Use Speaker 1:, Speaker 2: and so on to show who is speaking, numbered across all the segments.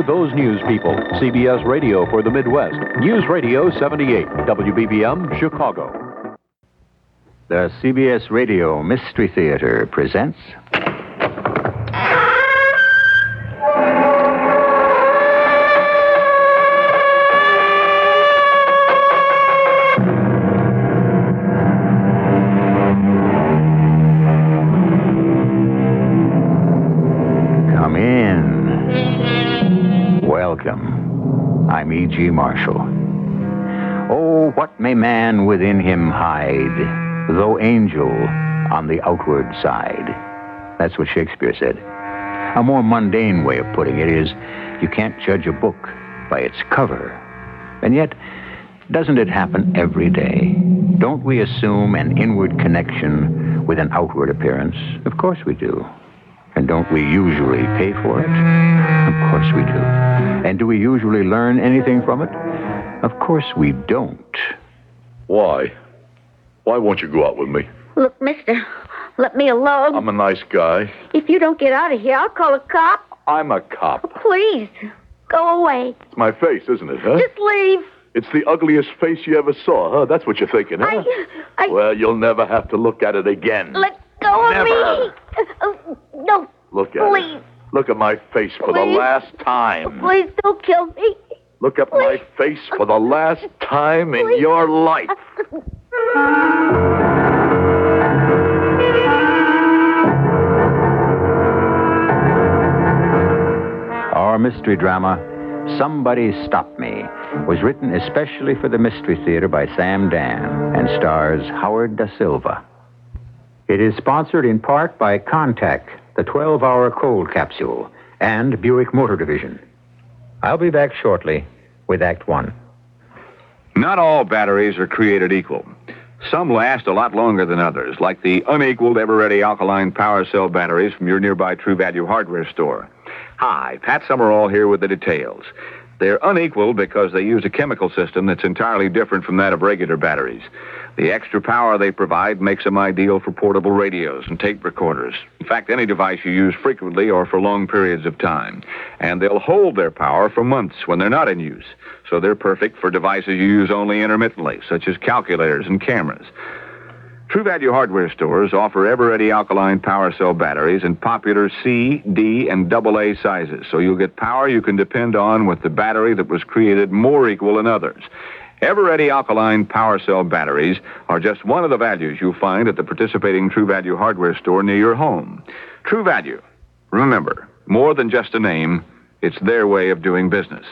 Speaker 1: We're those news people. CBS Radio for the Midwest. News Radio 78, WBBM, Chicago.
Speaker 2: The CBS Radio Mystery Theater presents... Come in. Welcome. I'm E.G. Marshall. Oh, what may man within him hide, though angel on the outward side? That's what Shakespeare said. A more mundane way of putting it is, you can't judge a book by its cover. And yet, doesn't it happen every day? Don't we assume an inward connection with an outward appearance? Of course we do. And don't we usually pay for it? Of course we do. And do we usually learn anything from it? Of course we don't.
Speaker 3: Why? Why won't you go out with me?
Speaker 4: Look, mister, let me alone.
Speaker 3: I'm a nice guy.
Speaker 4: If you don't get out of here, I'll call a cop.
Speaker 3: I'm a cop.
Speaker 4: Please, go away.
Speaker 3: It's my face, isn't it, huh?
Speaker 4: Just leave.
Speaker 3: It's the ugliest face you ever saw, huh? That's what you're thinking, huh? Well, you'll never have to look at it again.
Speaker 4: Let go of
Speaker 3: Never.
Speaker 4: me. No,
Speaker 3: Look at
Speaker 4: please.
Speaker 3: it. Look at my face for the
Speaker 4: Please.
Speaker 3: last time.
Speaker 4: Please don't kill me.
Speaker 3: Look at my face for the last time in your life.
Speaker 2: Our mystery drama, Somebody Stop Me, was written especially for the Mystery Theater by Sam Dan and stars Howard Da Silva. It is sponsored in part by Contact, the 12-hour cold capsule, and Buick Motor Division. I'll be back shortly with Act One.
Speaker 5: Not all batteries are created equal. Some last a lot longer than others, like the unequaled Ever-Ready alkaline power cell batteries from your nearby True Value hardware store. Hi, Pat Summerall here with the details. They're unequal because they use a chemical system that's entirely different from that of regular batteries. The extra power they provide makes them ideal for portable radios and tape recorders. In fact, any device you use frequently or for long periods of time. And they'll hold their power for months when they're not in use. So they're perfect for devices you use only intermittently, such as calculators and cameras. True Value hardware stores offer Ever-Ready alkaline power cell batteries in popular C, D, and AA sizes, so you'll get power you can depend on with the battery that was created more equal than others. Ever-Ready alkaline power cell batteries are just one of the values you'll find at the participating True Value hardware store near your home. True Value. Remember, more than just a name, it's their way of doing business.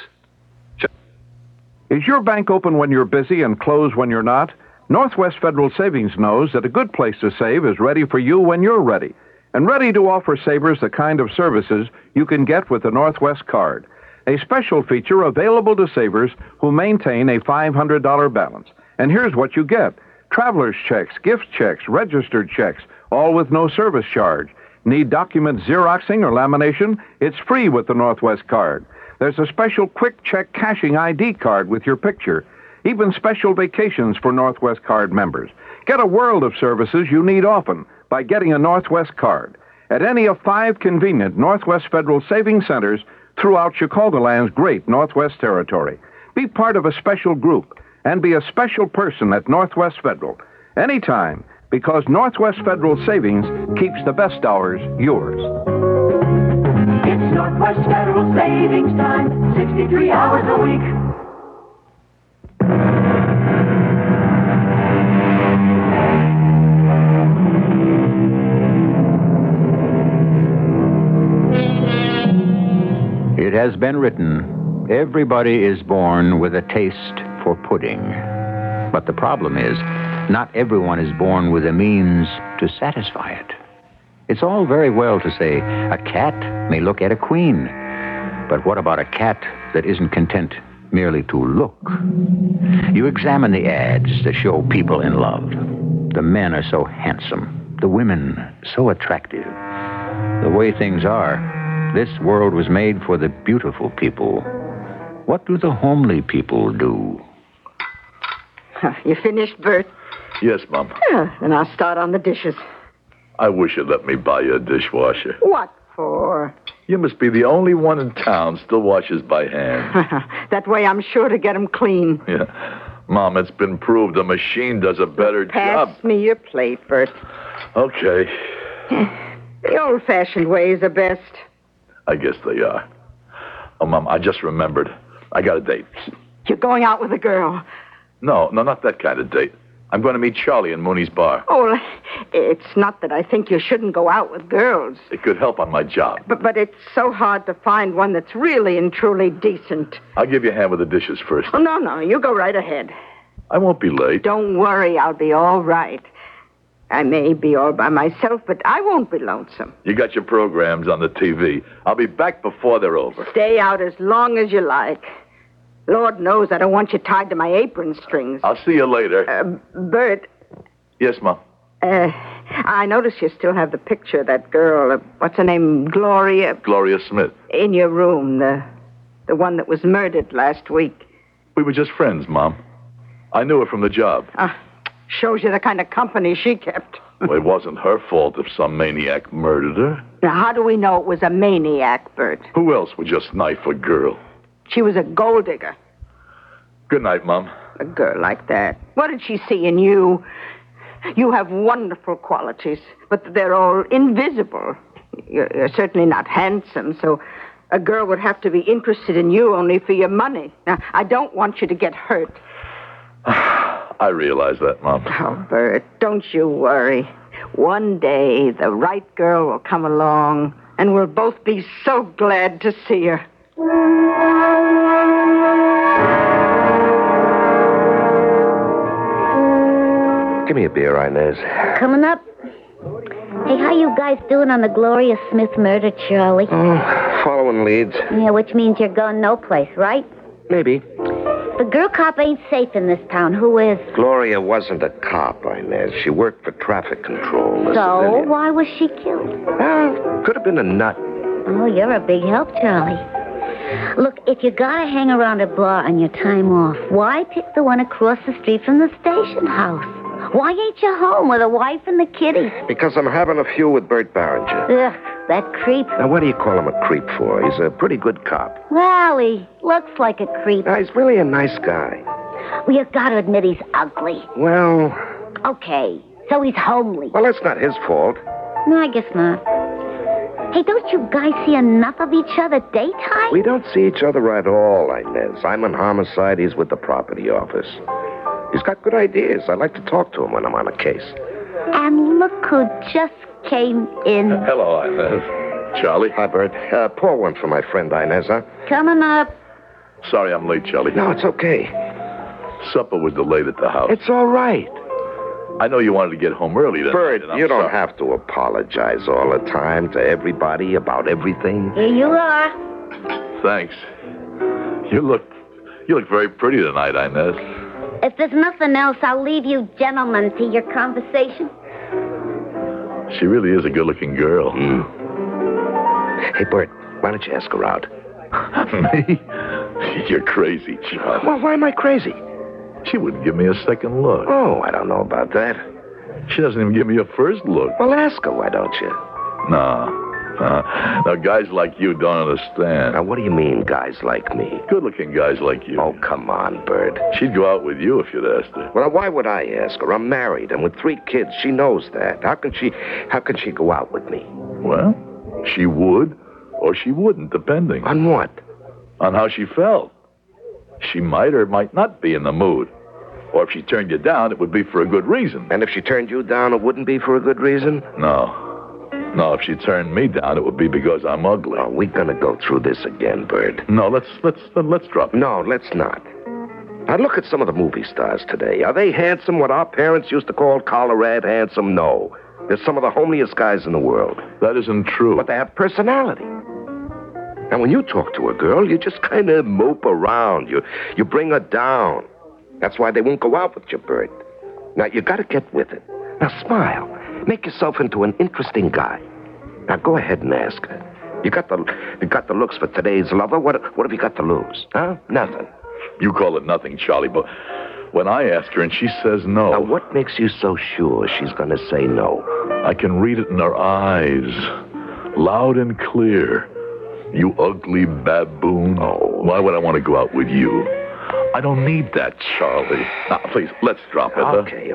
Speaker 6: Is your bank open when you're busy and closed when you're not? Northwest Federal Savings knows that a good place to save is ready for you when you're ready, and ready to offer savers the kind of services you can get with the Northwest Card, a special feature available to savers who maintain a $500 balance. And here's what you get: traveler's checks, gift checks, registered checks, all with no service charge. Need document Xeroxing or lamination? It's free with the Northwest Card. There's a special quick check cashing ID card with your picture. Even special vacations for Northwest Card members. Get a world of services you need often by getting a Northwest Card at any of 5 convenient Northwest Federal Savings Centers throughout Chicagoland's great Northwest Territory. Be part of a special group and be a special person at Northwest Federal anytime, because Northwest Federal Savings keeps the best hours yours.
Speaker 7: It's Northwest Federal Savings Time, 63 hours a week.
Speaker 2: It has been written, everybody is born with a taste for pudding. But the problem is, not everyone is born with the means to satisfy it. It's all very well to say, a cat may look at a queen. But what about a cat that isn't content merely to look? You examine the ads that show people in love. The men are so handsome, the women so attractive. The way things are, this world was made for the beautiful people. What do the homely people do?
Speaker 8: You finished, Bert?
Speaker 3: Yes, Mom.
Speaker 8: Yeah, then I'll start on the dishes.
Speaker 3: I wish you'd let me buy you a dishwasher.
Speaker 8: What for?
Speaker 3: You must be the only one in town still washes by hand.
Speaker 8: That way I'm sure to get 'em clean.
Speaker 3: Yeah. Mom, it's been proved a machine does a better job.
Speaker 8: Pass me your plate, Bert.
Speaker 3: Okay.
Speaker 8: The old-fashioned ways are best.
Speaker 3: I guess they are. Oh, Mom, I just remembered. I got a date.
Speaker 8: You're going out with a girl.
Speaker 3: No, not that kind of date. I'm going to meet Charlie in Mooney's bar.
Speaker 8: Oh, it's not that I think you shouldn't go out with girls.
Speaker 3: It could help on my job.
Speaker 8: But it's so hard to find one that's really and truly decent.
Speaker 3: I'll give you a hand with the dishes first.
Speaker 8: Oh, no, you go right ahead.
Speaker 3: I won't be late.
Speaker 8: Don't worry, I'll be all right. I may be all by myself, but I won't be lonesome.
Speaker 3: You got your programs on the TV. I'll be back before they're over.
Speaker 8: Stay out as long as you like. Lord knows I don't want you tied to my apron strings.
Speaker 3: I'll see you later.
Speaker 8: Bert.
Speaker 3: Yes, Mom?
Speaker 8: I notice you still have the picture of that girl, what's her name, Gloria?
Speaker 3: Gloria Smith.
Speaker 8: In your room, the one that was murdered last week.
Speaker 3: We were just friends, Mom. I knew her from the job.
Speaker 8: Shows you the kind of company she kept.
Speaker 3: Well, it wasn't her fault if some maniac murdered her.
Speaker 8: Now, how do we know it was a maniac, Bert?
Speaker 3: Who else would just knife a girl?
Speaker 8: She was a gold digger.
Speaker 3: Good night, Mom.
Speaker 8: A girl like that. What did she see in you? You have wonderful qualities, but they're all invisible. You're certainly not handsome, so a girl would have to be interested in you only for your money. Now, I don't want you to get hurt.
Speaker 3: I realize that, Mom.
Speaker 8: Oh, Bert, don't you worry. One day, the right girl will come along, and we'll both be so glad to see her.
Speaker 9: Give me a beer, Inez.
Speaker 4: Coming up. Hey, how you guys doing on the Gloria Smith murder, Charlie?
Speaker 9: Oh, following leads.
Speaker 4: Yeah, which means you're going no place, right?
Speaker 9: Maybe.
Speaker 4: The girl cop ain't safe in this town. Who is?
Speaker 9: Gloria wasn't a cop, Inez. She worked for traffic control.
Speaker 4: So, why was she killed?
Speaker 9: Well, could have been a nut.
Speaker 4: Oh, you're a big help, Charlie. Look, if you gotta hang around a bar on your time off, why pick the one across the street from the station house? Why ain't you home with a wife and the kiddies?
Speaker 9: Because I'm having a few with Bert Barringer.
Speaker 4: Ugh, that creep.
Speaker 9: Now, what do you call him a creep for? He's a pretty good cop.
Speaker 4: Well, he looks like a creep.
Speaker 9: He's really a nice guy.
Speaker 4: Well, you gotta admit he's ugly.
Speaker 9: Well...
Speaker 4: Okay, so he's homely.
Speaker 9: Well, that's not his fault.
Speaker 4: No, I guess not. Hey, don't you guys see enough of each other daytime?
Speaker 9: We don't see each other at all, Inez. I'm in homicide. He's with the property office. He's got good ideas. I like to talk to him when I'm on a case.
Speaker 4: And look who just came in.
Speaker 3: Hello, Inez. Charlie?
Speaker 9: Hi, Bert. Pour one for my friend Inez, huh?
Speaker 4: Coming up.
Speaker 3: Sorry I'm late, Charlie.
Speaker 9: No, it's okay.
Speaker 3: Supper was delayed at the house.
Speaker 9: It's all right.
Speaker 3: I know you wanted to get home early tonight.
Speaker 9: Bert, you don't have to apologize all the time to everybody about everything.
Speaker 4: Here you are.
Speaker 3: Thanks. You look very pretty tonight, Inez.
Speaker 4: If there's nothing else, I'll leave you gentlemen to your conversation.
Speaker 3: She really is a good-looking girl.
Speaker 9: Hey, Bert, why don't you ask her out?
Speaker 3: Me? You're crazy, Charlie.
Speaker 9: Well, why am I crazy?
Speaker 3: She wouldn't give me a second look.
Speaker 9: Oh, I don't know about that.
Speaker 3: She doesn't even give me a first look.
Speaker 9: Well, ask her, why don't you?
Speaker 3: No. Now, guys like you don't understand.
Speaker 9: Now, what do you mean, guys like me?
Speaker 3: Good-looking guys like you.
Speaker 9: Oh, come on, Bert.
Speaker 3: She'd go out with you if you'd asked her.
Speaker 9: Well, why would I ask her? I'm married, and with 3 kids, she knows that. How can she go out with me?
Speaker 3: Well, she would, or she wouldn't, depending.
Speaker 9: On what?
Speaker 3: On how she felt. She might or might not be in the mood. Or if she turned you down, it would be for a good reason.
Speaker 9: And if she turned you down, it wouldn't be for a good reason?
Speaker 3: No, if she turned me down, it would be because I'm ugly.
Speaker 9: Oh, we're gonna go through this again, Bert.
Speaker 3: No, let's drop it.
Speaker 9: No, let's not. Now, look at some of the movie stars today. Are they handsome, what our parents used to call collar-red handsome? No. They're some of the homeliest guys in the world.
Speaker 3: That isn't true.
Speaker 9: But they have personality. Now, when you talk to a girl, you just kind of mope around. You bring her down. That's why they won't go out with you, Bert. Now, you got to get with it. Now, smile. Make yourself into an interesting guy. Now, go ahead and ask her. You got the looks for today's lover. What have you got to lose? Huh? Nothing.
Speaker 3: You call it nothing, Charlie, but when I ask her and she says no...
Speaker 9: Now, what makes you so sure she's going to say no?
Speaker 3: I can read it in her eyes. Loud and clear. You ugly baboon. Oh. Why would I want to go out with you? I don't need that, Charlie. Now, please, let's drop it.
Speaker 9: Okay.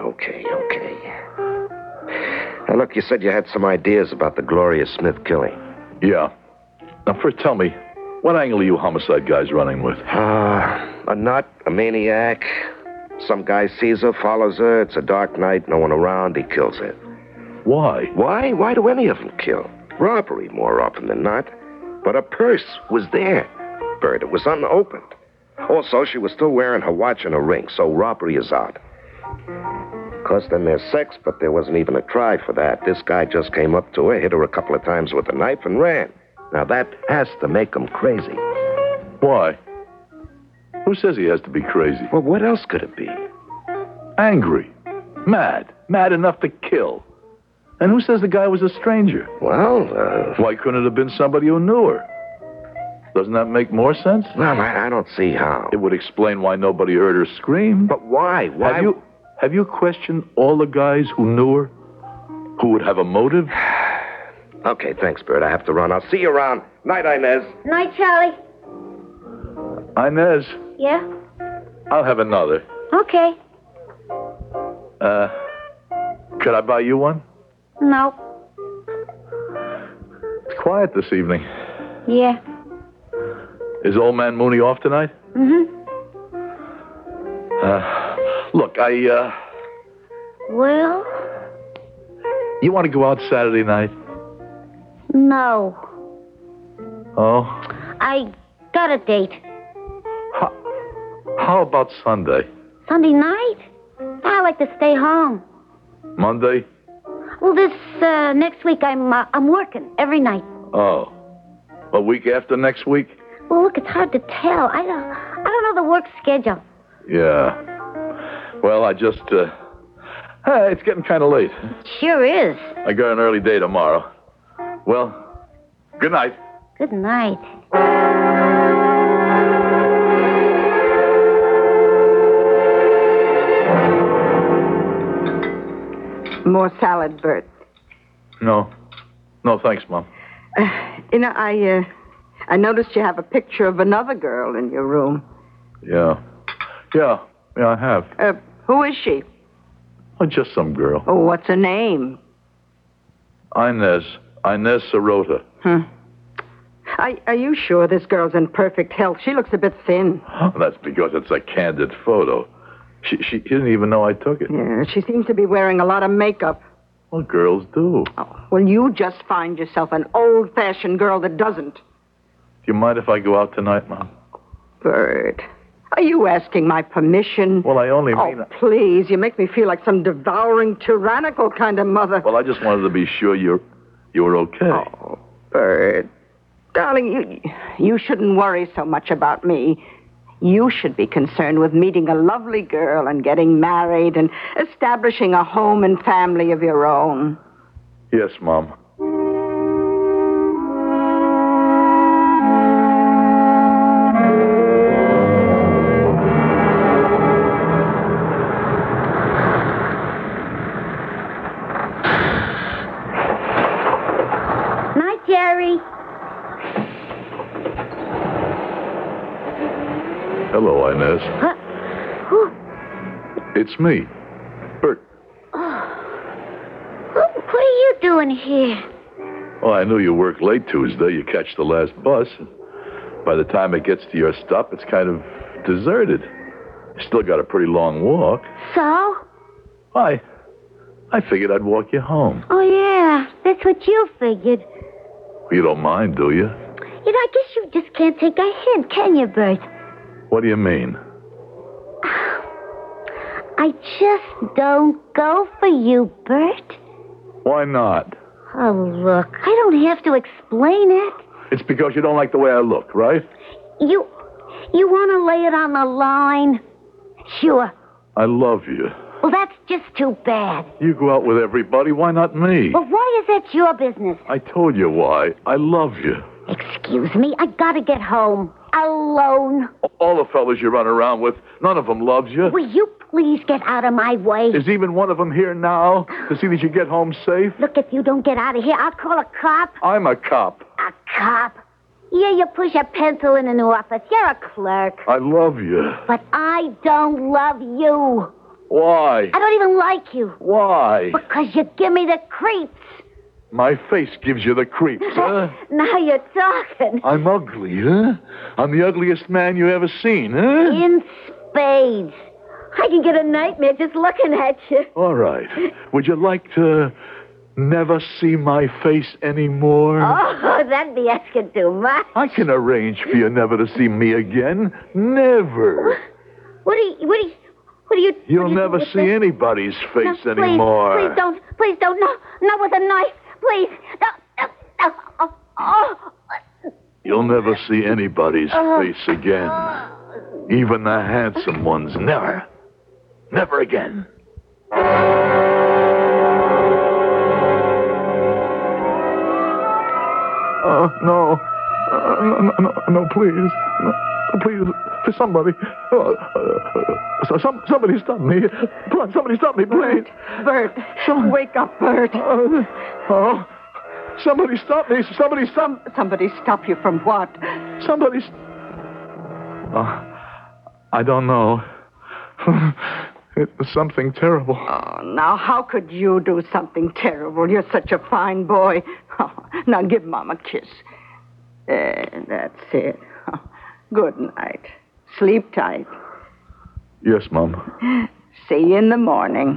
Speaker 9: Now, look, you said you had some ideas about the Gloria Smith killing.
Speaker 3: Yeah. Now, first tell me, what angle are you homicide guys running with?
Speaker 9: A nut, a maniac. Some guy sees her, follows her. It's a dark night, no one around. He kills her.
Speaker 3: Why?
Speaker 9: Why? Why do any of them kill? Robbery more often than not. But her purse was there, Bert. It was unopened. Also, she was still wearing her watch and her ring, so robbery is out. Of course, then there's sex, but there wasn't even a try for that. This guy just came up to her, hit her a couple of times with a knife, and ran. Now, that has to make him crazy.
Speaker 3: Why? Who says he has to be crazy?
Speaker 9: Well, what else could it be?
Speaker 3: Angry. Mad. Mad enough to kill. And who says the guy was a stranger?
Speaker 9: Well,
Speaker 3: Why couldn't it have been somebody who knew her? Doesn't that make more sense?
Speaker 9: Well, I don't see how.
Speaker 3: It would explain why nobody heard her scream.
Speaker 9: But why? Why?
Speaker 3: Have you questioned all the guys who knew her? Who would have a motive?
Speaker 9: Okay, thanks, Bert. I have to run. I'll see you around. Night, Inez.
Speaker 4: Night, Charlie.
Speaker 3: Inez,
Speaker 4: Yeah?
Speaker 3: I'll have another.
Speaker 4: Okay.
Speaker 3: Could I buy you one?
Speaker 4: No.
Speaker 3: It's quiet this evening.
Speaker 4: Yeah.
Speaker 3: Is old man Mooney off tonight?
Speaker 4: Mm-hmm.
Speaker 3: Look,
Speaker 4: Well?
Speaker 3: You want to go out Saturday night?
Speaker 4: No.
Speaker 3: Oh?
Speaker 4: I got a date.
Speaker 3: How about Sunday?
Speaker 4: Sunday night? I like to stay home.
Speaker 3: Monday?
Speaker 4: Well, this next week I'm working every night.
Speaker 3: Oh. A week after next week?
Speaker 4: Well, look, it's hard to tell. I don't know the work schedule.
Speaker 3: Yeah. Well, I just, it's getting kind of late.
Speaker 4: Sure is.
Speaker 3: I got an early day tomorrow. Well, good night.
Speaker 4: Good night.
Speaker 8: More salad, Bert.
Speaker 3: No. No, thanks, Mom.
Speaker 8: I noticed you have a picture of another girl in your room.
Speaker 3: Yeah, I have.
Speaker 8: Who is she?
Speaker 3: Oh, just some girl.
Speaker 8: Oh, what's her name?
Speaker 3: Inez Sirota.
Speaker 8: Are you sure this girl's in perfect health? She looks a bit thin.
Speaker 3: That's because it's a candid photo. She didn't even know I took it.
Speaker 8: Yeah, she seems to be wearing a lot of makeup.
Speaker 3: Well, girls do.
Speaker 8: Oh, well, you just find yourself an old-fashioned girl that doesn't.
Speaker 3: Do you mind if I go out tonight, Mom?
Speaker 8: Bert, are you asking my permission?
Speaker 3: Well, I only mean...
Speaker 8: Oh, please, you make me feel like some devouring, tyrannical kind of mother.
Speaker 3: Well, I just wanted to be sure you were okay.
Speaker 8: Oh, Bert. Darling, you shouldn't worry so much about me. You should be concerned with meeting a lovely girl and getting married and establishing a home and family of your own.
Speaker 3: Yes, Mom.
Speaker 4: Night, Jerry.
Speaker 3: Hello, Inez.
Speaker 4: Huh? Who?
Speaker 3: It's me, Bert.
Speaker 4: What are you doing here?
Speaker 3: Well, I knew you work late Tuesday. You catch the last bus. By the time it gets to your stop, it's kind of deserted. You still got a pretty long walk.
Speaker 4: So?
Speaker 3: I figured I'd walk you home.
Speaker 4: Oh, yeah. That's what you figured.
Speaker 3: You don't mind, do you?
Speaker 4: I guess you just can't take a hint, can you, Bert?
Speaker 3: What do you mean?
Speaker 4: I just don't go for you, Bert.
Speaker 3: Why not?
Speaker 4: Oh, look, I don't have to explain it.
Speaker 3: It's because you don't like the way I look, right?
Speaker 4: You want to lay it on the line? Sure.
Speaker 3: I love you.
Speaker 4: Well, that's just too bad.
Speaker 3: You go out with everybody. Why not me?
Speaker 4: Well, why is that your business?
Speaker 3: I told you why. I love you.
Speaker 4: Excuse me, I gotta get home. Alone.
Speaker 3: All the fellas you run around with None of them loves you.
Speaker 4: Will you please get out of my way?
Speaker 3: Is even one of them here now to see that you get home safe?
Speaker 4: Look, if you don't get out of here, I'll call a cop.
Speaker 3: I'm a cop.
Speaker 4: A cop? Yeah, you push a pencil in an office. You're a clerk.
Speaker 3: I love you.
Speaker 4: But I don't love you.
Speaker 3: Why?
Speaker 4: I don't even like you.
Speaker 3: Why?
Speaker 4: Because you give me the creeps.
Speaker 3: My face gives you the creeps, huh?
Speaker 4: Now you're talking.
Speaker 3: I'm ugly, huh? I'm the ugliest man you ever seen, huh?
Speaker 4: In spades. I can get a nightmare just looking at you.
Speaker 3: All right. Would you like to never see my face anymore?
Speaker 4: Oh, that'd be asking too much.
Speaker 3: I can arrange for you never to see me again. Never.
Speaker 4: What do you...
Speaker 3: You'll never see anybody's face
Speaker 4: No,
Speaker 3: anymore.
Speaker 4: Please don't. Please don't. No, not with a knife. Please. No. Oh.
Speaker 3: You'll never see anybody's face again. Even the handsome ones. Never. Never again. No. No, please. No, please, for somebody. Somebody stop me. Somebody stop me, please.
Speaker 8: Bert, wake up, Bert.
Speaker 3: Somebody stop me. Somebody stop.
Speaker 8: Somebody stop you from what?
Speaker 3: I don't know. It was something terrible.
Speaker 8: Oh, now, how could you do something terrible? You're such a fine boy. Oh, now, give Mom a kiss. That's it. Oh, good night. Sleep tight.
Speaker 3: Yes, Mom.
Speaker 8: See you in the morning.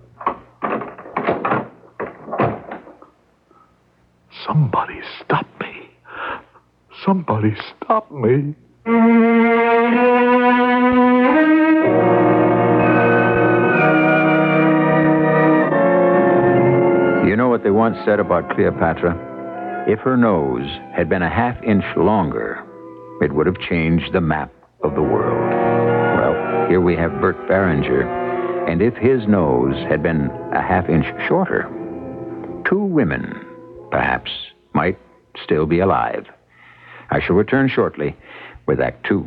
Speaker 3: Somebody stop me. Somebody stop me.
Speaker 2: You know what they once said about Cleopatra? If her nose had been a half-inch longer, it would have changed the map of the world. Well, here we have Bert Barringer, and if his nose had been a half-inch shorter, two women, perhaps, might still be alive. I shall return shortly with Act Two.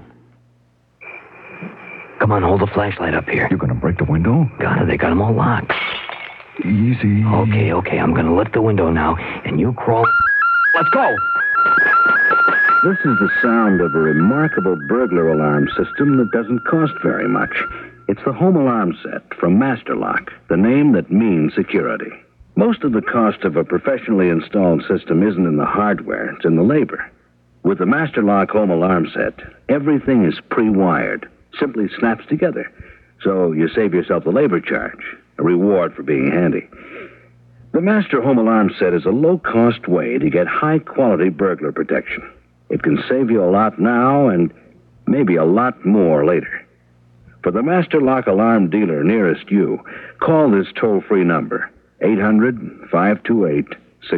Speaker 10: Come on, hold the flashlight up here.
Speaker 11: You're gonna break the window?
Speaker 10: Got it. They got them all locked.
Speaker 11: Easy.
Speaker 10: Okay. I'm gonna lift the window now, and you crawl. Let's go.
Speaker 11: This is the sound of a remarkable burglar alarm system that doesn't cost very much. It's the Home Alarm Set from Master Lock, the name that means security. Most of the cost of a professionally installed system isn't in the hardware, it's in the labor. With the Master Lock Home Alarm Set, everything is pre-wired, simply snaps together. So you save yourself the labor charge, a reward for being handy. The Master Home Alarm Set is a low-cost way to get high-quality burglar protection. It can save you a lot now and maybe a lot more later. For the Master Lock Alarm dealer nearest you, call this toll-free number, 800-528-6050.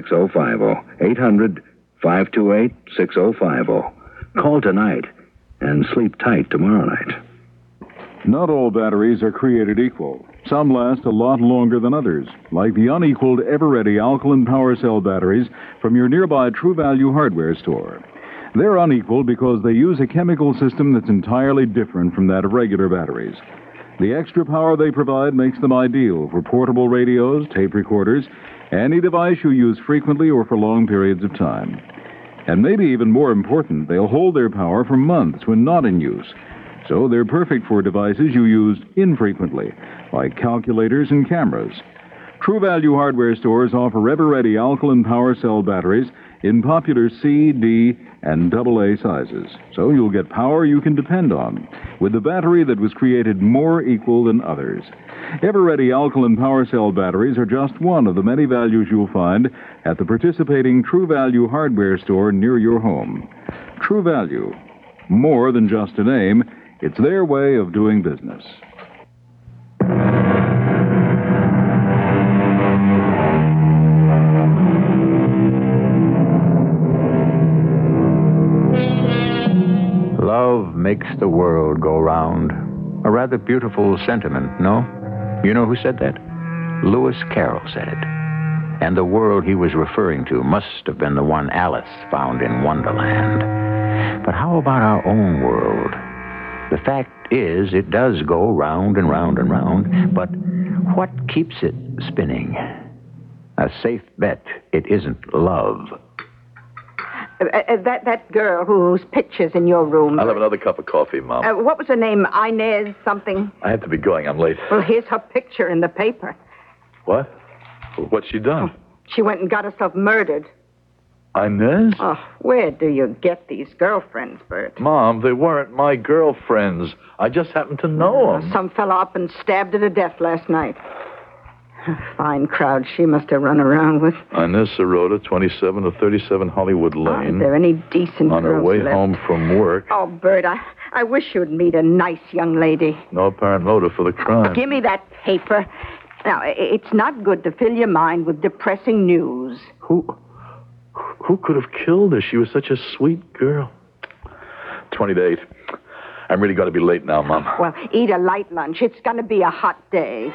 Speaker 11: 800-528-6050. Call tonight and sleep tight tomorrow night.
Speaker 12: Not all batteries are created equal. Some last a lot longer than others, like the unequaled Everready alkaline power cell batteries from your nearby True Value hardware store. They're unequal because they use a chemical system that's entirely different from that of regular batteries. The extra power they provide makes them ideal for portable radios, tape recorders, any device you use frequently or for long periods of time. And maybe even more important, they'll hold their power for months when not in use. So they're perfect for devices you use infrequently, like calculators and cameras. True Value hardware stores offer Everready alkaline power cell batteries in popular C, D, and AA sizes. So you'll get power you can depend on, with the battery that was created more equal than others. Everready alkaline power cell batteries are just one of the many values you'll find at the participating True Value hardware store near your home. True Value. More than just a name, it's their way of doing business.
Speaker 2: Love makes the world go round. A rather beautiful sentiment, no? You know who said that? Lewis Carroll said it. And the world he was referring to must have been the one Alice found in Wonderland. But how about our own world? The fact is, it does go round and round and round, but what keeps it spinning? A safe bet it isn't love.
Speaker 8: That girl whose picture's in your room.
Speaker 3: I'll have another cup of coffee, Mom.
Speaker 8: What was her name? Inez something?
Speaker 3: I have to be going. I'm late.
Speaker 8: Well, here's her picture in the paper.
Speaker 3: What? What's she done?
Speaker 8: She went and got herself murdered.
Speaker 3: Inez?
Speaker 8: Oh, where do you get these girlfriends, Bert?
Speaker 3: Mom, they weren't my girlfriends. I just happened to know them.
Speaker 8: Some fella up and stabbed her to death last night. Fine crowd she must have run around with.
Speaker 3: Inez Sirota, 27 to 37 Hollywood Lane.
Speaker 8: Are there any decent
Speaker 3: On her
Speaker 8: girls
Speaker 3: way
Speaker 8: left?
Speaker 3: home from work.
Speaker 8: Oh, Bert, I wish you'd meet a nice young lady.
Speaker 3: No apparent motive for the crime.
Speaker 8: Give me that paper. Now, it's not good to fill your mind with depressing news.
Speaker 3: Who could have killed her? She was such a sweet girl. 20 to 8. I'm really going to be late now, Mom.
Speaker 8: Well, eat a light lunch. It's going to be a hot day.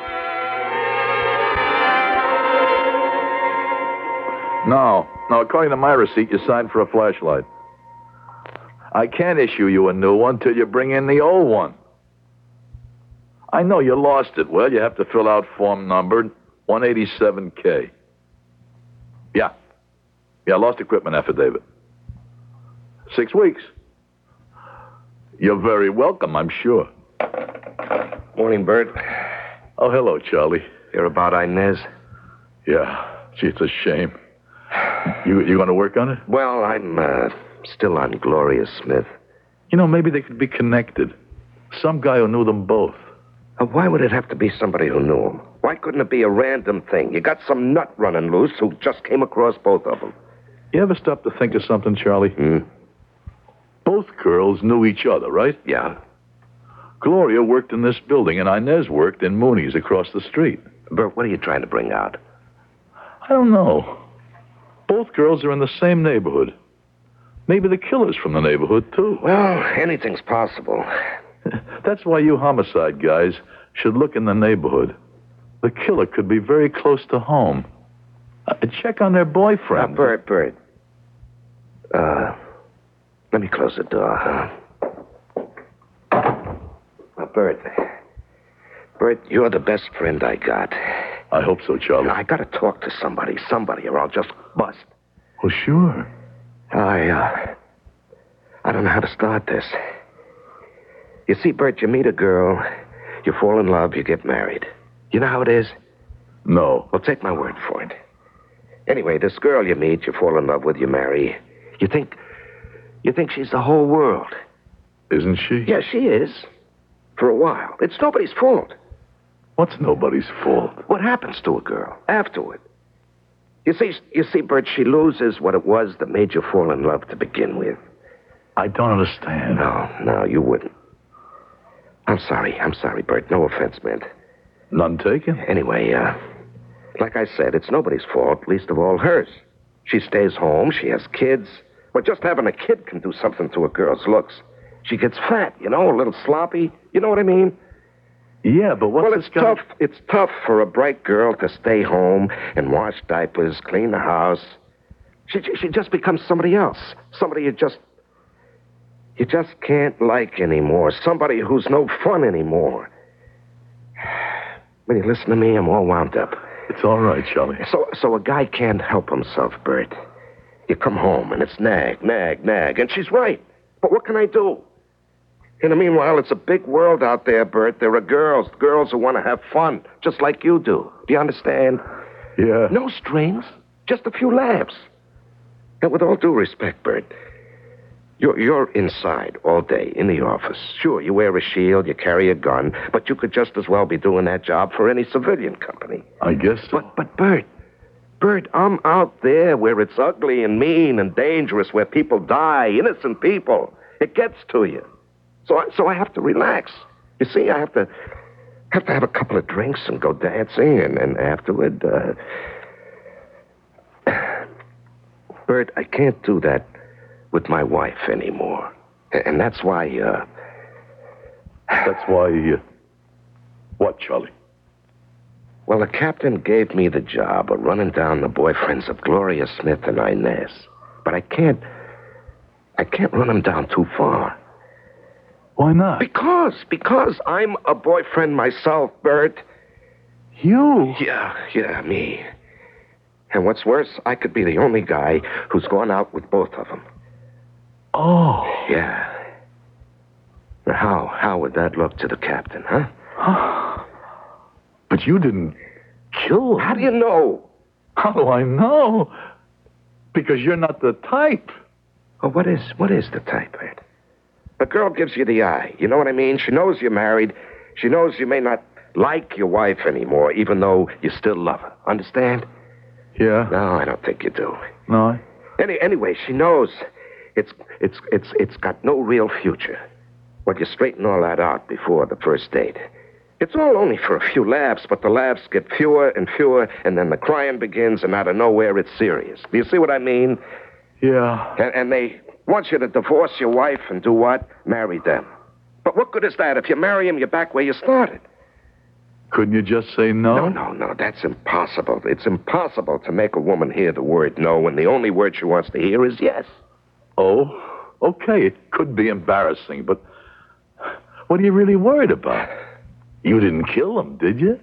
Speaker 3: No, according to my receipt, you signed for a flashlight. I can't issue you a new one till you bring in the old one. I know you lost it. Well, you have to fill out form number 187K. Yeah, lost equipment affidavit. 6 weeks. You're very welcome, I'm sure.
Speaker 9: Morning, Bert.
Speaker 3: Oh, hello, Charlie.
Speaker 9: Hear about Inez?
Speaker 3: Yeah, gee, it's a shame. You going to work on it?
Speaker 9: Well, I'm still on Gloria Smith.
Speaker 3: You know, maybe they could be connected. Some guy who knew them both.
Speaker 9: Why would it have to be somebody who knew him? Why couldn't it be a random thing? You got some nut running loose who just came across both of them.
Speaker 3: You ever stop to think of something, Charlie? Both girls knew each other, right?
Speaker 9: Yeah.
Speaker 3: Gloria worked in this building, and Inez worked in Mooney's across the street.
Speaker 9: Bert, what are you trying to bring out?
Speaker 3: I don't know. Both girls are in the same neighborhood. Maybe the killer's from the neighborhood, too.
Speaker 9: Well, anything's possible.
Speaker 3: That's why you homicide guys should look in the neighborhood. The killer could be very close to home. Check on their boyfriend.
Speaker 9: Now, Bert. Let me close the door. Now, Bert, you're the best friend I got.
Speaker 3: I hope so, Charlie.
Speaker 9: I got to talk to somebody, or I'll just bust.
Speaker 3: Well, sure.
Speaker 9: I don't know how to start this. You see, Bert, you meet a girl, you fall in love, you get married. You know how it is?
Speaker 3: No.
Speaker 9: Well, take my word for it. Anyway, this girl you meet, you fall in love with, you marry. You think she's the whole world.
Speaker 3: Isn't she?
Speaker 9: Yeah, she is. For a while. It's nobody's fault.
Speaker 3: What's nobody's fault?
Speaker 9: What happens to a girl afterward? You see, Bert, she loses what it was that made you fall in love to begin with.
Speaker 3: I don't understand.
Speaker 9: No, you wouldn't. I'm sorry, Bert. No offense meant.
Speaker 3: None taken.
Speaker 9: Anyway, like I said, it's nobody's fault, least of all hers. She stays home, she has kids. Well, just having a kid can do something to a girl's looks. She gets fat, a little sloppy. You know what I mean?
Speaker 3: Yeah, but what's
Speaker 9: Well, it's tough for a bright girl to stay home and wash diapers, clean the house. She just becomes somebody else. Somebody you just can't like anymore. Somebody who's no fun anymore. When you listen to me, I'm all wound up.
Speaker 3: It's all right, Charlie.
Speaker 9: So a guy can't help himself, Bert. You come home and it's nag, and she's right. But what can I do? In the meanwhile, it's a big world out there, Bert. There are girls who want to have fun, just like you do. Do you understand?
Speaker 3: Yeah.
Speaker 9: No strings, just a few laughs. And with all due respect, Bert, you're inside all day in the office. Sure, you wear a shield, you carry a gun, but you could just as well be doing that job for any civilian company.
Speaker 3: I guess so.
Speaker 9: But Bert, I'm out there where it's ugly and mean and dangerous, where people die, innocent people. It gets to you. So I have to relax. You see, I have to have a couple of drinks and go dancing, and afterward, Bert, I can't do that with my wife anymore. And that's why,
Speaker 3: what, Charlie?
Speaker 9: Well, the captain gave me the job of running down the boyfriends of Gloria Smith and Inez. But I can't run them down too far.
Speaker 3: Why not?
Speaker 9: Because I'm a boyfriend myself, Bert.
Speaker 3: You?
Speaker 9: Yeah, me. And what's worse, I could be the only guy who's gone out with both of them.
Speaker 3: Oh.
Speaker 9: Yeah. Now, how would that look to the captain, huh?
Speaker 3: But you didn't kill him.
Speaker 9: How do you know?
Speaker 3: How do I know? Because you're not the type.
Speaker 9: Oh, what is the type, Bert? The girl gives you the eye. You know what I mean? She knows you're married. She knows you may not like your wife anymore, even though you still love her. Understand?
Speaker 3: Yeah.
Speaker 9: No, I don't think you do.
Speaker 3: No.
Speaker 9: Anyway, she knows it's got no real future. Well, you straighten all that out before the first date. It's all only for a few laughs, but the laughs get fewer and fewer, and then the crying begins, and out of nowhere, it's serious. Do you see what I mean?
Speaker 3: Yeah.
Speaker 9: And they want you to divorce your wife and do what? Marry them. But what good is that? If you marry him, you're back where you started.
Speaker 3: Couldn't you just say no?
Speaker 9: No, that's impossible. It's impossible to make a woman hear the word no when the only word she wants to hear is yes.
Speaker 3: Oh, okay. It could be embarrassing, but what are you really worried about? You didn't kill him, did you?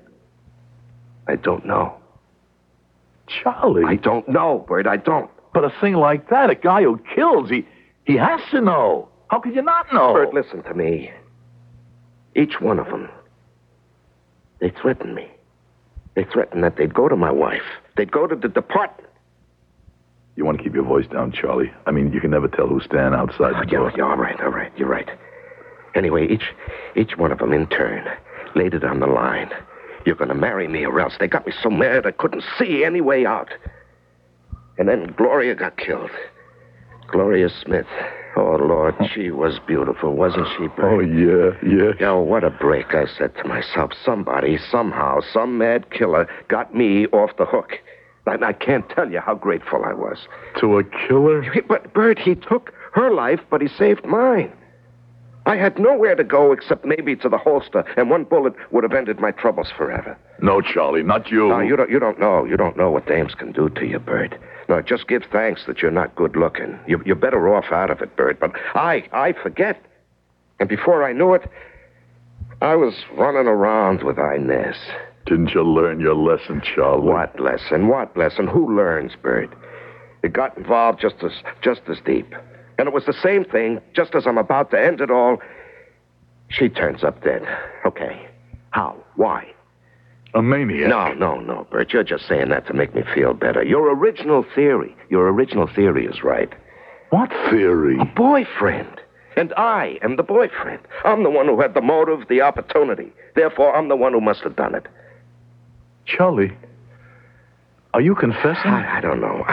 Speaker 9: I don't know.
Speaker 3: Charlie.
Speaker 9: I don't know, Bert. I don't.
Speaker 3: But a thing like that, a guy who kills, he has to know. How could you not know?
Speaker 9: Bert, listen to me. Each one of them, they threatened me. They threatened that they'd go to my wife. They'd go to the department.
Speaker 3: You want to keep your voice down, Charlie? I mean, you can never tell who's standing outside the door.
Speaker 9: Yeah, all right. You're right. Anyway, each one of them in turn laid it on the line. You're going to marry me or else. They got me so mad I couldn't see any way out. And then Gloria got killed. Gloria Smith. Oh, Lord, she was beautiful, wasn't she, Bert?
Speaker 3: Oh, yeah.
Speaker 9: Oh, what a break, I said to myself. Somebody, somehow, some mad killer got me off the hook. And I can't tell you how grateful I was.
Speaker 3: To a killer?
Speaker 9: But, Bert, he took her life, but he saved mine. I had nowhere to go except maybe to the holster, and one bullet would have ended my troubles forever.
Speaker 3: No, Charlie, not you.
Speaker 9: No, you don't know. You don't know what dames can do to you, Bert. No, just give thanks that you're not good looking. You're better off out of it, Bert. But I forget. And before I knew it, I was running around with Inez.
Speaker 3: Didn't you learn your lesson, Charlie?
Speaker 9: What lesson? Who learns, Bert? It got involved just as deep. And it was the same thing, just as I'm about to end it all. She turns up dead. Okay. How? Why?
Speaker 3: A maniac.
Speaker 9: No, Bert. You're just saying that to make me feel better. Your original theory is right.
Speaker 3: What theory?
Speaker 9: A boyfriend. And I am the boyfriend. I'm the one who had the motive, the opportunity. Therefore, I'm the one who must have done it.
Speaker 3: Charlie, are you confessing?
Speaker 9: I don't know.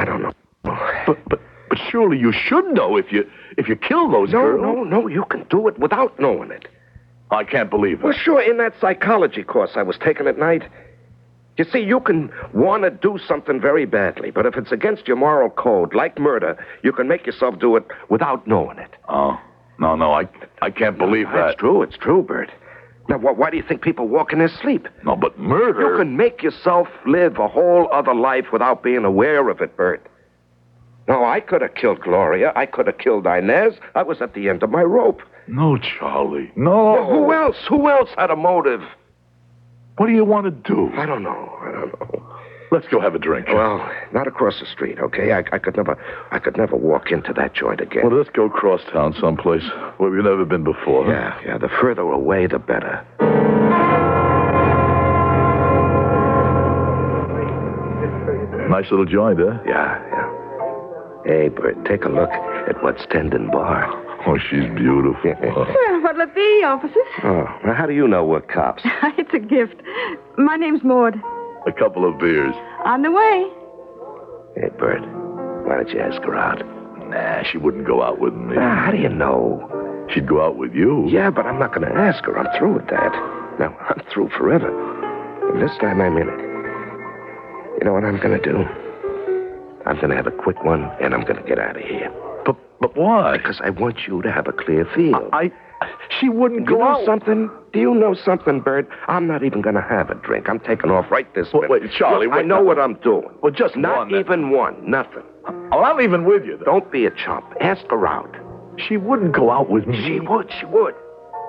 Speaker 3: But surely you should know if you kill those girls.
Speaker 9: No, you can do it without knowing it.
Speaker 3: I can't believe it.
Speaker 9: Well, sure, in that psychology course I was taking at night. You see, you can want to do something very badly, but if it's against your moral code, like murder, you can make yourself do it without knowing it.
Speaker 3: Oh, no, I can't believe that.
Speaker 9: It's true, Bert. Now, why do you think people walk in their sleep?
Speaker 3: No, but murder...
Speaker 9: You can make yourself live a whole other life without being aware of it, Bert. No, I could have killed Gloria. I could have killed Inez. I was at the end of my rope.
Speaker 3: No, Charlie, no.
Speaker 9: Well, who else had a motive?
Speaker 3: What do you want to do?
Speaker 9: I don't know.
Speaker 3: Let's go have a drink.
Speaker 9: Well, not across the street, okay? I could never walk into that joint again.
Speaker 3: Well, let's go cross town someplace where we've never been before.
Speaker 9: Yeah, the further away, the better.
Speaker 3: Nice little joint, eh?
Speaker 9: Yeah. Hey, Bert, take a look at what's tending bar.
Speaker 3: Oh, she's beautiful.
Speaker 8: Well, what'll it be, officers?
Speaker 9: Oh, now how do you know we're cops?
Speaker 8: It's a gift. My name's Maud.
Speaker 3: A couple of beers.
Speaker 8: On the way.
Speaker 9: Hey, Bert, why don't you ask her out?
Speaker 3: Nah, she wouldn't go out with me.
Speaker 9: How do you know?
Speaker 3: She'd go out with you.
Speaker 9: Yeah, but I'm not going to ask her. I'm through with that. Now, I'm through forever. And this time I'm in it. You know what I'm going to do? I'm going to have a quick one, and I'm going to get out of here.
Speaker 3: But why?
Speaker 9: Because I want you to have a clear field.
Speaker 3: She wouldn't go out.
Speaker 9: Do you know something, Bert? I'm not even going to have a drink. I'm taking off right this minute.
Speaker 3: Wait, Charlie.
Speaker 9: I know what I'm doing.
Speaker 3: Well, just
Speaker 9: not even one. Nothing.
Speaker 3: Oh, I'm even with you, though.
Speaker 9: Don't be a chump. Ask her out.
Speaker 3: She wouldn't go out with me.
Speaker 9: She would.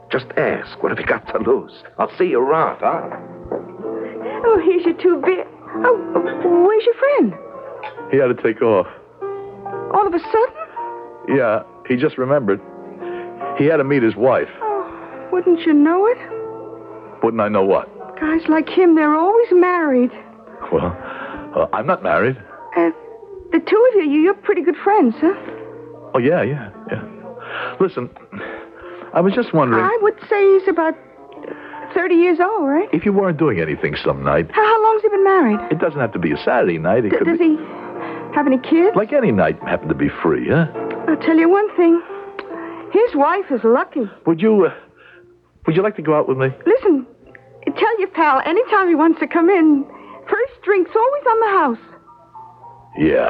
Speaker 9: Just ask. What have you got to lose? I'll see you around, huh?
Speaker 8: Oh, here's your 2 beer. Oh, where's your friend?
Speaker 3: He had to take off.
Speaker 8: All of a sudden?
Speaker 3: Yeah, he just remembered. He had to meet his wife.
Speaker 8: Oh, wouldn't you know it?
Speaker 3: Wouldn't I know what?
Speaker 8: Guys like him, they're always married.
Speaker 3: Well, I'm not married.
Speaker 8: The 2 of you're pretty good friends, huh?
Speaker 3: Oh, yeah. Listen, I was just wondering...
Speaker 8: I would say he's about 30 years old, right?
Speaker 3: If you weren't doing anything some night...
Speaker 8: How long's he been married?
Speaker 3: It doesn't have to be a Saturday night. It could
Speaker 8: Does
Speaker 3: be...
Speaker 8: he have any kids?
Speaker 3: Like any night happen to be free, huh?
Speaker 8: I'll tell you one thing. His wife is lucky.
Speaker 3: Would you like to go out with me?
Speaker 8: Listen, tell your pal anytime he wants to come in. First drink's always on the house.
Speaker 3: Yeah.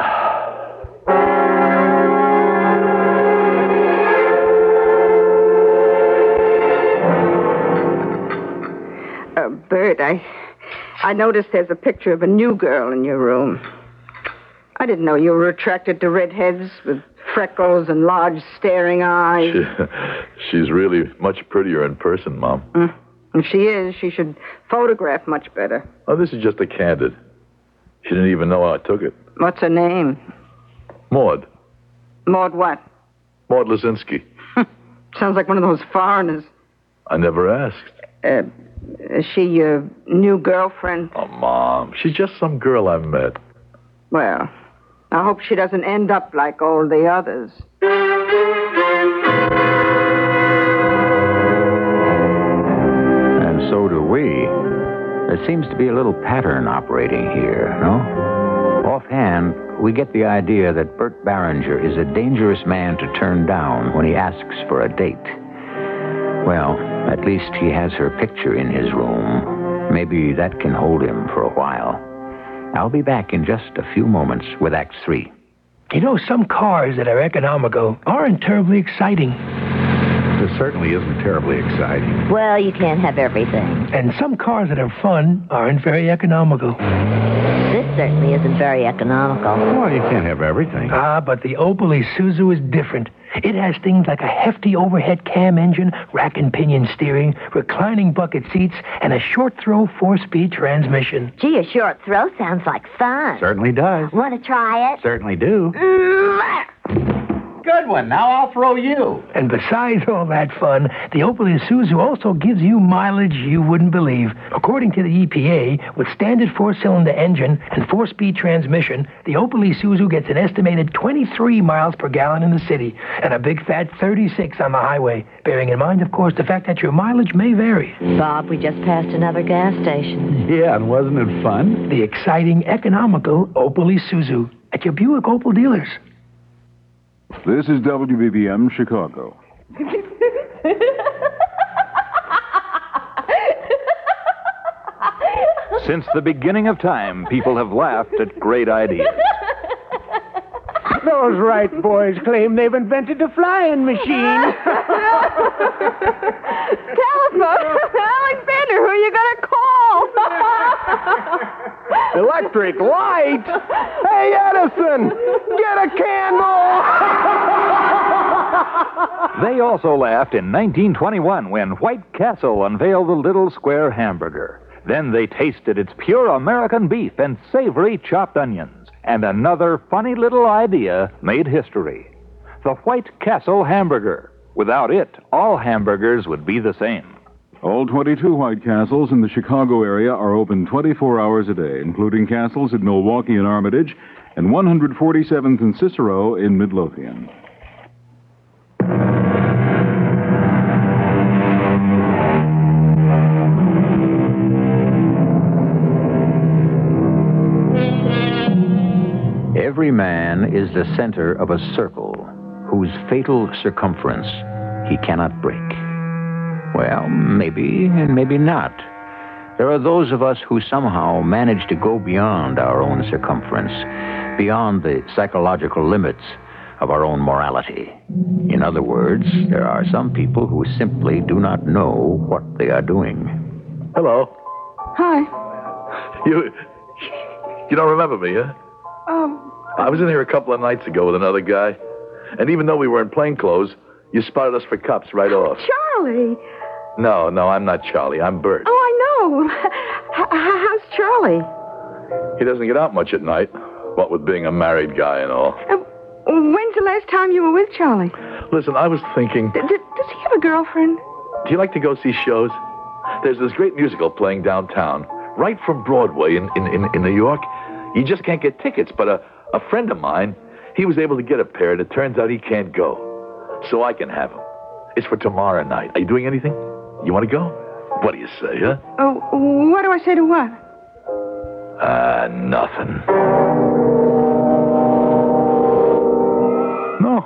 Speaker 8: Bert, I noticed there's a picture of a new girl in your room. I didn't know you were attracted to redheads with freckles and large staring eyes.
Speaker 3: She's really much prettier in person, Mom.
Speaker 8: If she is, she should photograph much better.
Speaker 3: Oh, this is just a candid. She didn't even know how I took it.
Speaker 8: What's her name?
Speaker 3: Maud.
Speaker 8: Maud what?
Speaker 3: Maud Lazinski.
Speaker 8: Sounds like one of those foreigners.
Speaker 3: I never asked.
Speaker 8: Is she your new girlfriend?
Speaker 3: Oh, Mom, she's just some girl I've met.
Speaker 8: Well, I hope she doesn't end up like all the others.
Speaker 2: And so do we. There seems to be a little pattern operating here, no? Offhand, we get the idea that Bert Barringer is a dangerous man to turn down when he asks for a date. Well, at least he has her picture in his room. Maybe that can hold him for a while. I'll be back in just a few moments with Act 3.
Speaker 13: You know, some cars that are economical aren't terribly exciting.
Speaker 6: This certainly isn't terribly exciting.
Speaker 4: Well, you can't have everything.
Speaker 13: And some cars that are fun aren't very economical.
Speaker 4: This certainly isn't very economical.
Speaker 6: Well, you can't have everything.
Speaker 13: But the Opel Isuzu is different. It has things like a hefty overhead cam engine, rack and pinion steering, reclining bucket seats, and a short-throw 4-speed transmission.
Speaker 4: Gee, a short throw sounds like fun.
Speaker 2: Certainly does.
Speaker 4: Want to try it?
Speaker 2: Certainly do. Good one. Now I'll throw you.
Speaker 13: And besides all that fun, the Opel Isuzu also gives you mileage you wouldn't believe. According to the EPA, with standard 4-cylinder engine and 4-speed transmission, the Opel Isuzu gets an estimated 23 miles per gallon in the city and a big fat 36 on the highway, bearing in mind, of course, the fact that your mileage may vary.
Speaker 4: Bob, we just passed another gas station.
Speaker 6: Yeah, and wasn't it fun?
Speaker 13: The exciting, economical Opel Isuzu at your Buick Opel dealers.
Speaker 12: This is WBBM Chicago.
Speaker 14: Since the beginning of time, people have laughed at great ideas.
Speaker 15: Those Wright boys claim they've invented a flying machine.
Speaker 8: Telephone! Alexander, who are you going to call?
Speaker 15: Electric light? Hey, Edison, get a candle!
Speaker 14: They also laughed in 1921 when White Castle unveiled the little square hamburger. Then they tasted its pure American beef and savory chopped onions. And another funny little idea made history. The White Castle hamburger. Without it, all hamburgers would be the same.
Speaker 12: All 22 White Castles in the Chicago area are open 24 hours a day, including Castles at Milwaukee and Armitage and 147th and Cicero in Midlothian.
Speaker 2: Every man is the center of a circle whose fatal circumference he cannot break. Well, maybe and maybe not. There are those of us who somehow manage to go beyond our own circumference, beyond the psychological limits of our own morality. In other words, there are some people who simply do not know what they are doing.
Speaker 3: Hello.
Speaker 8: Hi.
Speaker 3: You don't remember me, huh? I was in here a couple of nights ago with another guy. And even though we were in plain clothes, you spotted us for cops right off.
Speaker 8: Charlie,
Speaker 3: No, I'm not Charlie. I'm Bert.
Speaker 8: Oh, I know. How's Charlie?
Speaker 3: He doesn't get out much at night, what with being a married guy and all.
Speaker 8: When's the last time you were with Charlie?
Speaker 3: Listen, I was thinking...
Speaker 8: Does he have a girlfriend?
Speaker 3: Do you like to go see shows? There's this great musical playing downtown, right from Broadway in New York. You just can't get tickets, but a friend of mine, he was able to get a pair, and it turns out he can't go. So I can have him. It's for tomorrow night. Are you doing anything? You want to go? What do you say, huh?
Speaker 8: Oh, what do I say to what?
Speaker 3: Nothing.
Speaker 16: No,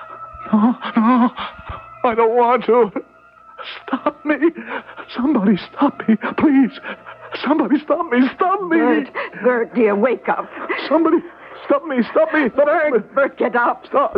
Speaker 16: I don't want to. Stop me. Somebody stop me, please. Somebody stop me. Stop me.
Speaker 8: Bert, dear, wake up.
Speaker 16: Somebody stop me. Stop me.
Speaker 8: Bert, get up.
Speaker 16: Stop.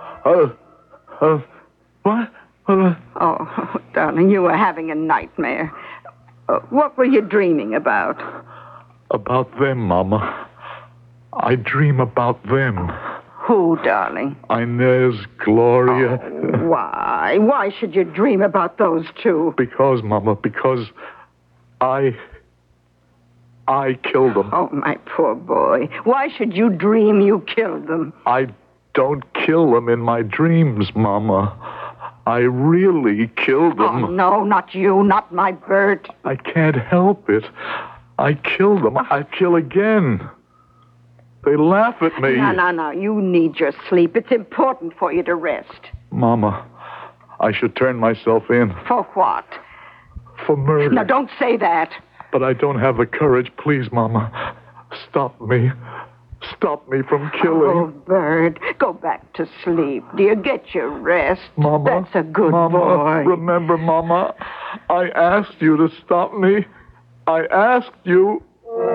Speaker 16: What?
Speaker 8: Oh, darling, you were having a nightmare. What were you dreaming about?
Speaker 16: About them, Mama. I dream about them.
Speaker 8: Who, darling?
Speaker 16: Inez, Gloria.
Speaker 8: Oh, why? Why should you dream about those two?
Speaker 16: Because, Mama, because I killed them.
Speaker 8: Oh, my poor boy. Why should you dream you killed them?
Speaker 16: I don't kill them in my dreams, Mama. I really killed them.
Speaker 8: Oh, no, not you, not my Bert.
Speaker 16: I can't help it. I killed them. I kill again. They laugh at me.
Speaker 8: No. You need your sleep. It's important for you to rest.
Speaker 16: Mama, I should turn myself in.
Speaker 8: For what?
Speaker 16: For murder.
Speaker 8: Now, don't say that.
Speaker 16: But I don't have the courage. Please, Mama, stop me. Stop me from killing.
Speaker 8: Oh, Bert, go back to sleep. Dear, get your rest.
Speaker 16: Mama.
Speaker 8: That's a good
Speaker 16: Mama,
Speaker 8: boy.
Speaker 16: Remember, Mama, I asked you to stop me. I asked you.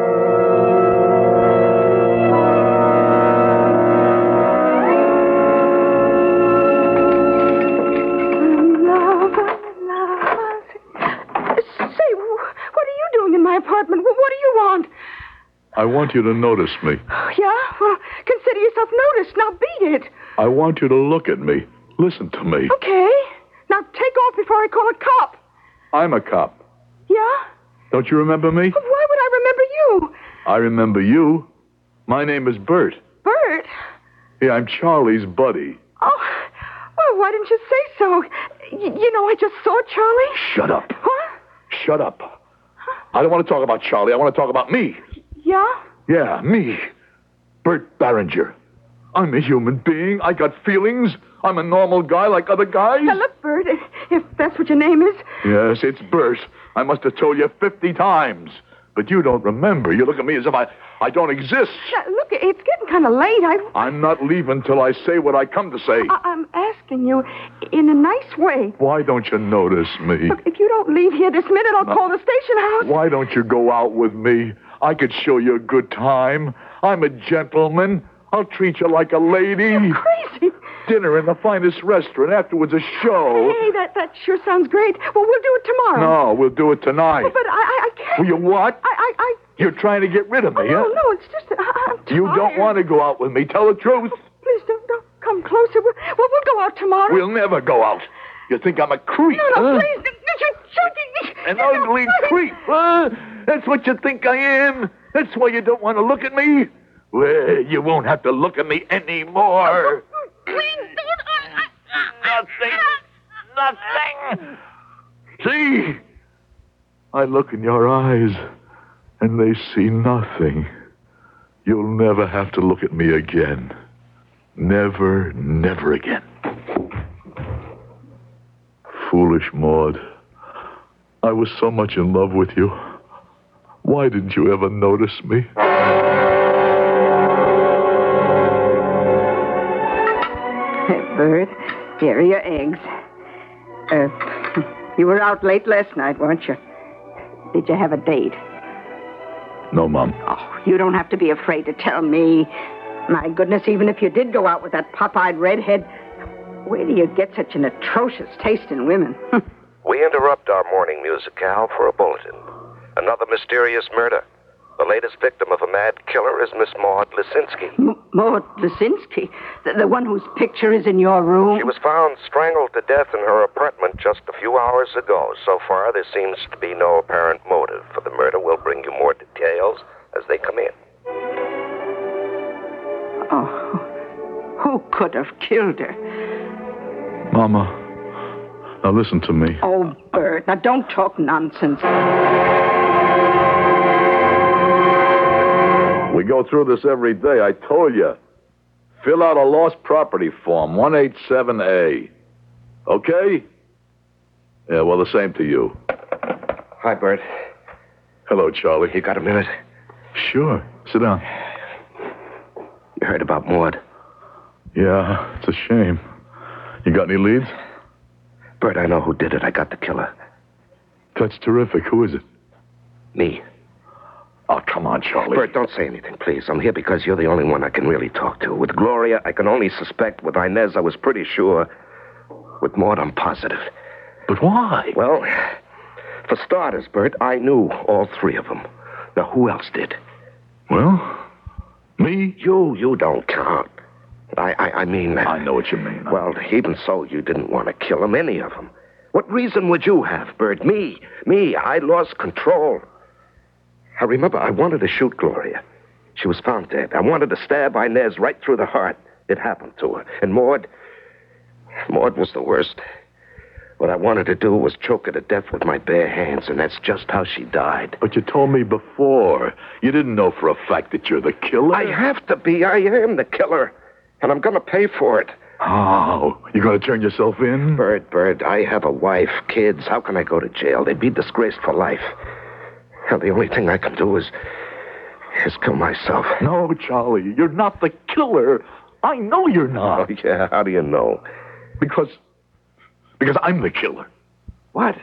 Speaker 8: Say, what are you doing in my apartment? What do you want?
Speaker 16: I want you to notice me.
Speaker 8: Yeah? Well, consider yourself noticed. Now beat it.
Speaker 16: I want you to look at me. Listen to me.
Speaker 8: Okay. Now take off before I call a cop.
Speaker 16: I'm a cop.
Speaker 8: Yeah?
Speaker 16: Don't you remember me?
Speaker 8: Why would I remember you?
Speaker 16: I remember you. My name is Bert.
Speaker 8: Bert?
Speaker 16: Yeah, I'm Charlie's buddy.
Speaker 8: Oh, well, why didn't you say so? You know, I just saw Charlie.
Speaker 3: Shut up.
Speaker 8: What?
Speaker 3: Shut up. I don't want to talk about Charlie. I want to talk about me.
Speaker 8: Yeah?
Speaker 3: Yeah, me. Bert Barringer. I'm a human being. I got feelings. I'm a normal guy like other guys.
Speaker 8: Now, look, Bert, if that's what your name is.
Speaker 3: Yes, it's Bert. I must have told you 50 times. But you don't remember. You look at me as if I don't exist.
Speaker 8: Now, look, it's getting kind of late.
Speaker 3: I'm not leaving till I say what I come to say.
Speaker 8: I'm asking you in a nice way.
Speaker 16: Why don't you notice me?
Speaker 8: Look, if you don't leave here this minute, I'll call the station house.
Speaker 16: Why don't you go out with me? I could show you a good time. I'm a gentleman. I'll treat you like a lady.
Speaker 8: You're crazy.
Speaker 16: Dinner in the finest restaurant, afterwards a show.
Speaker 8: Hey, that sure sounds great. Well, we'll do it tomorrow.
Speaker 16: No, we'll do it tonight.
Speaker 8: But I can't.
Speaker 16: Well, you what?
Speaker 8: I
Speaker 16: You're trying to get rid of me, huh?
Speaker 8: No, it's just that I'm tired.
Speaker 16: You don't want to go out with me. Tell the truth.
Speaker 8: Please don't come closer. We'll go out tomorrow.
Speaker 16: We'll never go out. You think I'm a creep,
Speaker 8: No,
Speaker 16: huh?
Speaker 8: please. You're joking me.
Speaker 16: An ugly creep, huh? That's what you think I am? That's why you don't want to look at me? Well, you won't have to look at me anymore.
Speaker 8: Please
Speaker 16: Nothing. See? I look in your eyes, and they see nothing. You'll never have to look at me again. Never, never again. Foolish Maud. I was so much in love with you. Why didn't you ever notice me?
Speaker 8: Bert, here are your eggs. You were out late last night, weren't you? Did you have a date?
Speaker 3: No, Mom.
Speaker 8: Oh, you don't have to be afraid to tell me. My goodness, even if you did go out with that pop-eyed redhead, where do you get such an atrocious taste in women?
Speaker 9: We interrupt our morning musicale for a bulletin. Another mysterious murder. The latest victim of a mad killer is Miss Maud Lisinski.
Speaker 8: Maud Lisinski? The one whose picture is in your room?
Speaker 9: She was found strangled to death in her apartment just a few hours ago. So far, there seems to be no apparent motive for the murder. We'll bring you more details as they come in.
Speaker 8: Oh, who could have killed her?
Speaker 16: Mama, now listen to me.
Speaker 8: Oh, Bert, now don't talk nonsense.
Speaker 3: We go through this every day, I told you. Fill out a lost property form, 187A. Okay? Yeah, well, the same to you.
Speaker 9: Hi, Bert.
Speaker 3: Hello, Charlie.
Speaker 9: You got a minute?
Speaker 3: Sure. Sit down.
Speaker 9: You heard about Maud?
Speaker 3: Yeah, it's a shame. You got any leads?
Speaker 9: Bert, I know who did it. I got the killer.
Speaker 3: That's terrific. Who is it?
Speaker 9: Me.
Speaker 3: Oh, come on, Charlie.
Speaker 9: Bert, don't say anything, please. I'm here because you're the only one I can really talk to. With Gloria, I can only suspect. With Inez, I was pretty sure. With Maud, I'm positive.
Speaker 3: But why?
Speaker 9: Well, for starters, Bert, I knew all three of them. Now, who else did?
Speaker 3: Well, me?
Speaker 9: You don't count. I mean...
Speaker 3: I know what you mean.
Speaker 9: Well, even so, you didn't want to kill them, any of them. What reason would you have, Bert? Me. I lost control. I remember I wanted to shoot Gloria. She was found dead. I wanted to stab Inez right through the heart. It happened to her. And Maud was the worst. What I wanted to do was choke her to death with my bare hands, and that's just how she died.
Speaker 3: But you told me before. You didn't know for a fact that you're the killer.
Speaker 9: I have to be. I am the killer. And I'm going to pay for it.
Speaker 3: Oh, you're going to turn yourself in?
Speaker 9: Bert, I have a wife, kids. How can I go to jail? They'd be disgraced for life. Hell, the only thing I can do is kill myself.
Speaker 3: No, Charlie, you're not the killer. I know you're not.
Speaker 9: Oh, yeah, how do you know?
Speaker 3: Because I'm the killer.
Speaker 9: What?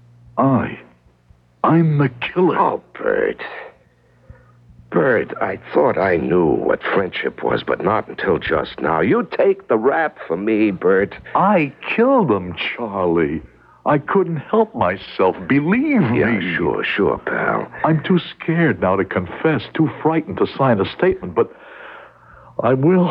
Speaker 3: I'm the killer.
Speaker 9: Oh, Bert. Bert, I thought I knew what friendship was, but not until just now. You take the rap for me, Bert.
Speaker 3: I killed him, Charlie. I couldn't help myself. Believe me.
Speaker 9: Yeah, sure, pal.
Speaker 3: I'm too scared now to confess, too frightened to sign a statement, but I will.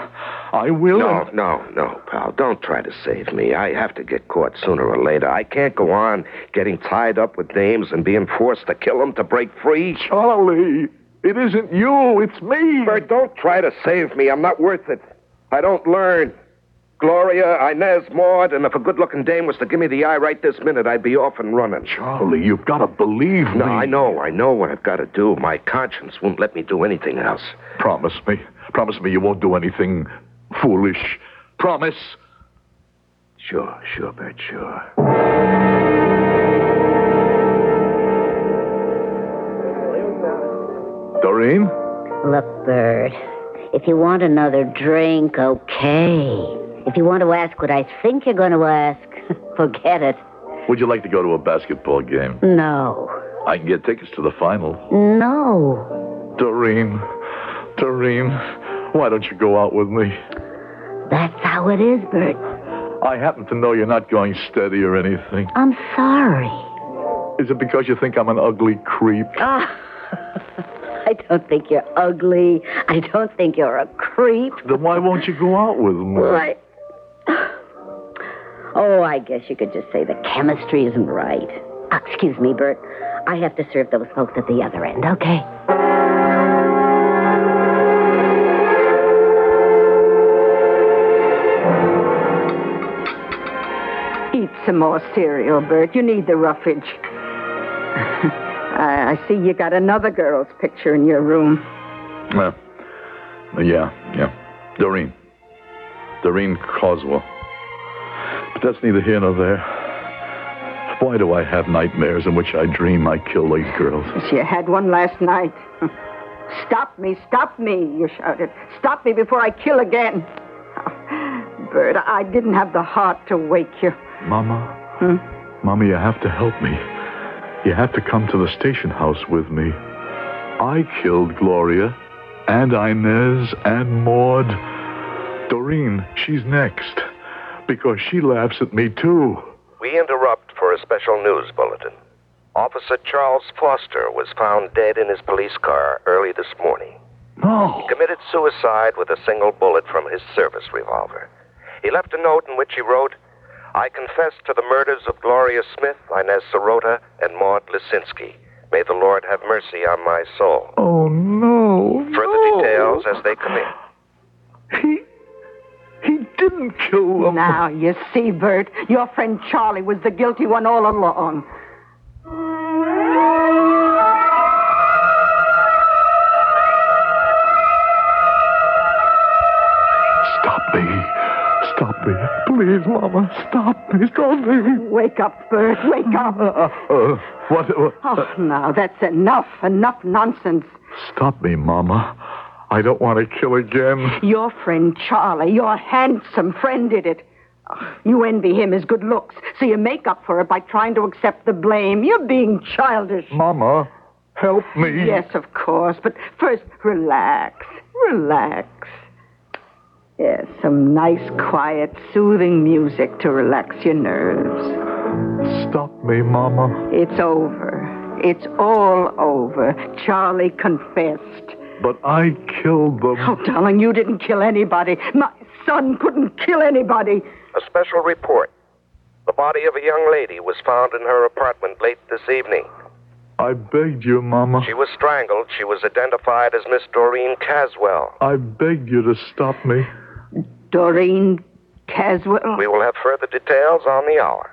Speaker 9: No, pal. Don't try to save me. I have to get caught sooner or later. I can't go on getting tied up with dames and being forced to kill them to break free.
Speaker 3: Charlie, it isn't you. It's me.
Speaker 9: Bert, don't try to save me. I'm not worth it. I don't learn. Gloria, Inez, Maud, and if a good-looking dame was to give me the eye right this minute, I'd be off and running.
Speaker 3: Charlie, you've got to believe me.
Speaker 9: No, I know what I've got to do. My conscience won't let me do anything else.
Speaker 3: Promise me you won't do anything foolish. Promise.
Speaker 9: Sure, Bert, sure.
Speaker 3: Doreen?
Speaker 4: Look, Bert, if you want another drink, okay. If you want to ask what I think you're going to ask, forget it.
Speaker 3: Would you like to go to a basketball game?
Speaker 4: No.
Speaker 3: I can get tickets to the final.
Speaker 4: No.
Speaker 3: Doreen, why don't you go out with me?
Speaker 4: That's how it is, Bert.
Speaker 3: I happen to know you're not going steady or anything.
Speaker 4: I'm sorry.
Speaker 3: Is it because you think I'm an ugly creep?
Speaker 4: I don't think you're ugly. I don't think you're a creep.
Speaker 3: Then why won't you go out with me?
Speaker 4: Well, I guess you could just say the chemistry isn't right. Excuse me, Bert. I have to serve those folks at the other end, okay?
Speaker 8: Eat some more cereal, Bert. You need the roughage. I see you got another girl's picture in your room.
Speaker 3: Well, yeah. Doreen Coswell. But that's neither here nor there. Why do I have nightmares in which I dream I kill these girls?
Speaker 8: She had one last night. Stop me, you shouted. Stop me before I kill again. Oh, Bert, I didn't have the heart to wake you.
Speaker 3: Mama? Mama, you have to help me. You have to come to the station house with me. I killed Gloria, and Inez, and Maud. Doreen, she's next. Because she laughs at me, too.
Speaker 9: We interrupt for a special news bulletin. Officer Charles Foster was found dead in his police car early this morning.
Speaker 16: No.
Speaker 9: He committed suicide with a single bullet from his service revolver. He left a note in which he wrote, "I confess to the murders of Gloria Smith, Inez Sirota, and Maud Lisinski. May the Lord have mercy on my soul."
Speaker 16: Oh, no.
Speaker 9: Further details as they come in.
Speaker 16: He didn't kill them.
Speaker 8: Now, you see, Bert, your friend Charlie was the guilty one all along.
Speaker 16: Stop me. Please, Mama. Stop me.
Speaker 8: Wake up, Bert. Wake up.
Speaker 16: What?
Speaker 8: Oh, now, that's enough. Enough nonsense.
Speaker 16: Stop me, Mama. I don't want to kill again.
Speaker 8: Your friend Charlie, your handsome friend, did it. Oh, you envy him his good looks, so you make up for it by trying to accept the blame. You're being childish.
Speaker 16: Mama, help me.
Speaker 8: Yes, of course, but first, relax. Relax. Yes, some nice, quiet, soothing music to relax your nerves.
Speaker 16: Stop me, Mama.
Speaker 8: It's over. It's all over. Charlie confessed.
Speaker 16: But I killed them.
Speaker 8: Oh, darling, you didn't kill anybody. My son couldn't kill anybody.
Speaker 9: A special report. The body of a young lady was found in her apartment late this evening.
Speaker 16: I begged you, Mama.
Speaker 9: She was strangled. She was identified as Miss Doreen Caswell.
Speaker 16: I begged you to stop me.
Speaker 8: Doreen Caswell?
Speaker 9: We will have further details on the hour.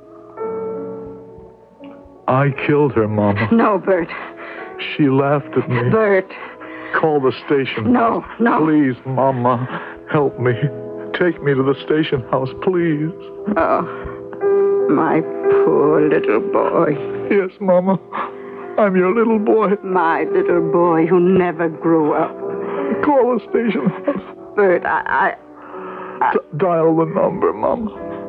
Speaker 16: I killed her, Mama.
Speaker 8: No, Bert.
Speaker 16: She laughed at me.
Speaker 8: Bert.
Speaker 16: Call the station.
Speaker 8: No.
Speaker 16: Please, Mama, help me. Take me to the station house, please.
Speaker 8: Oh, my poor little boy.
Speaker 16: Yes, Mama. I'm your little boy.
Speaker 8: My little boy who never grew up.
Speaker 16: Call the station house.
Speaker 8: Bert,
Speaker 16: Dial the number, Mama.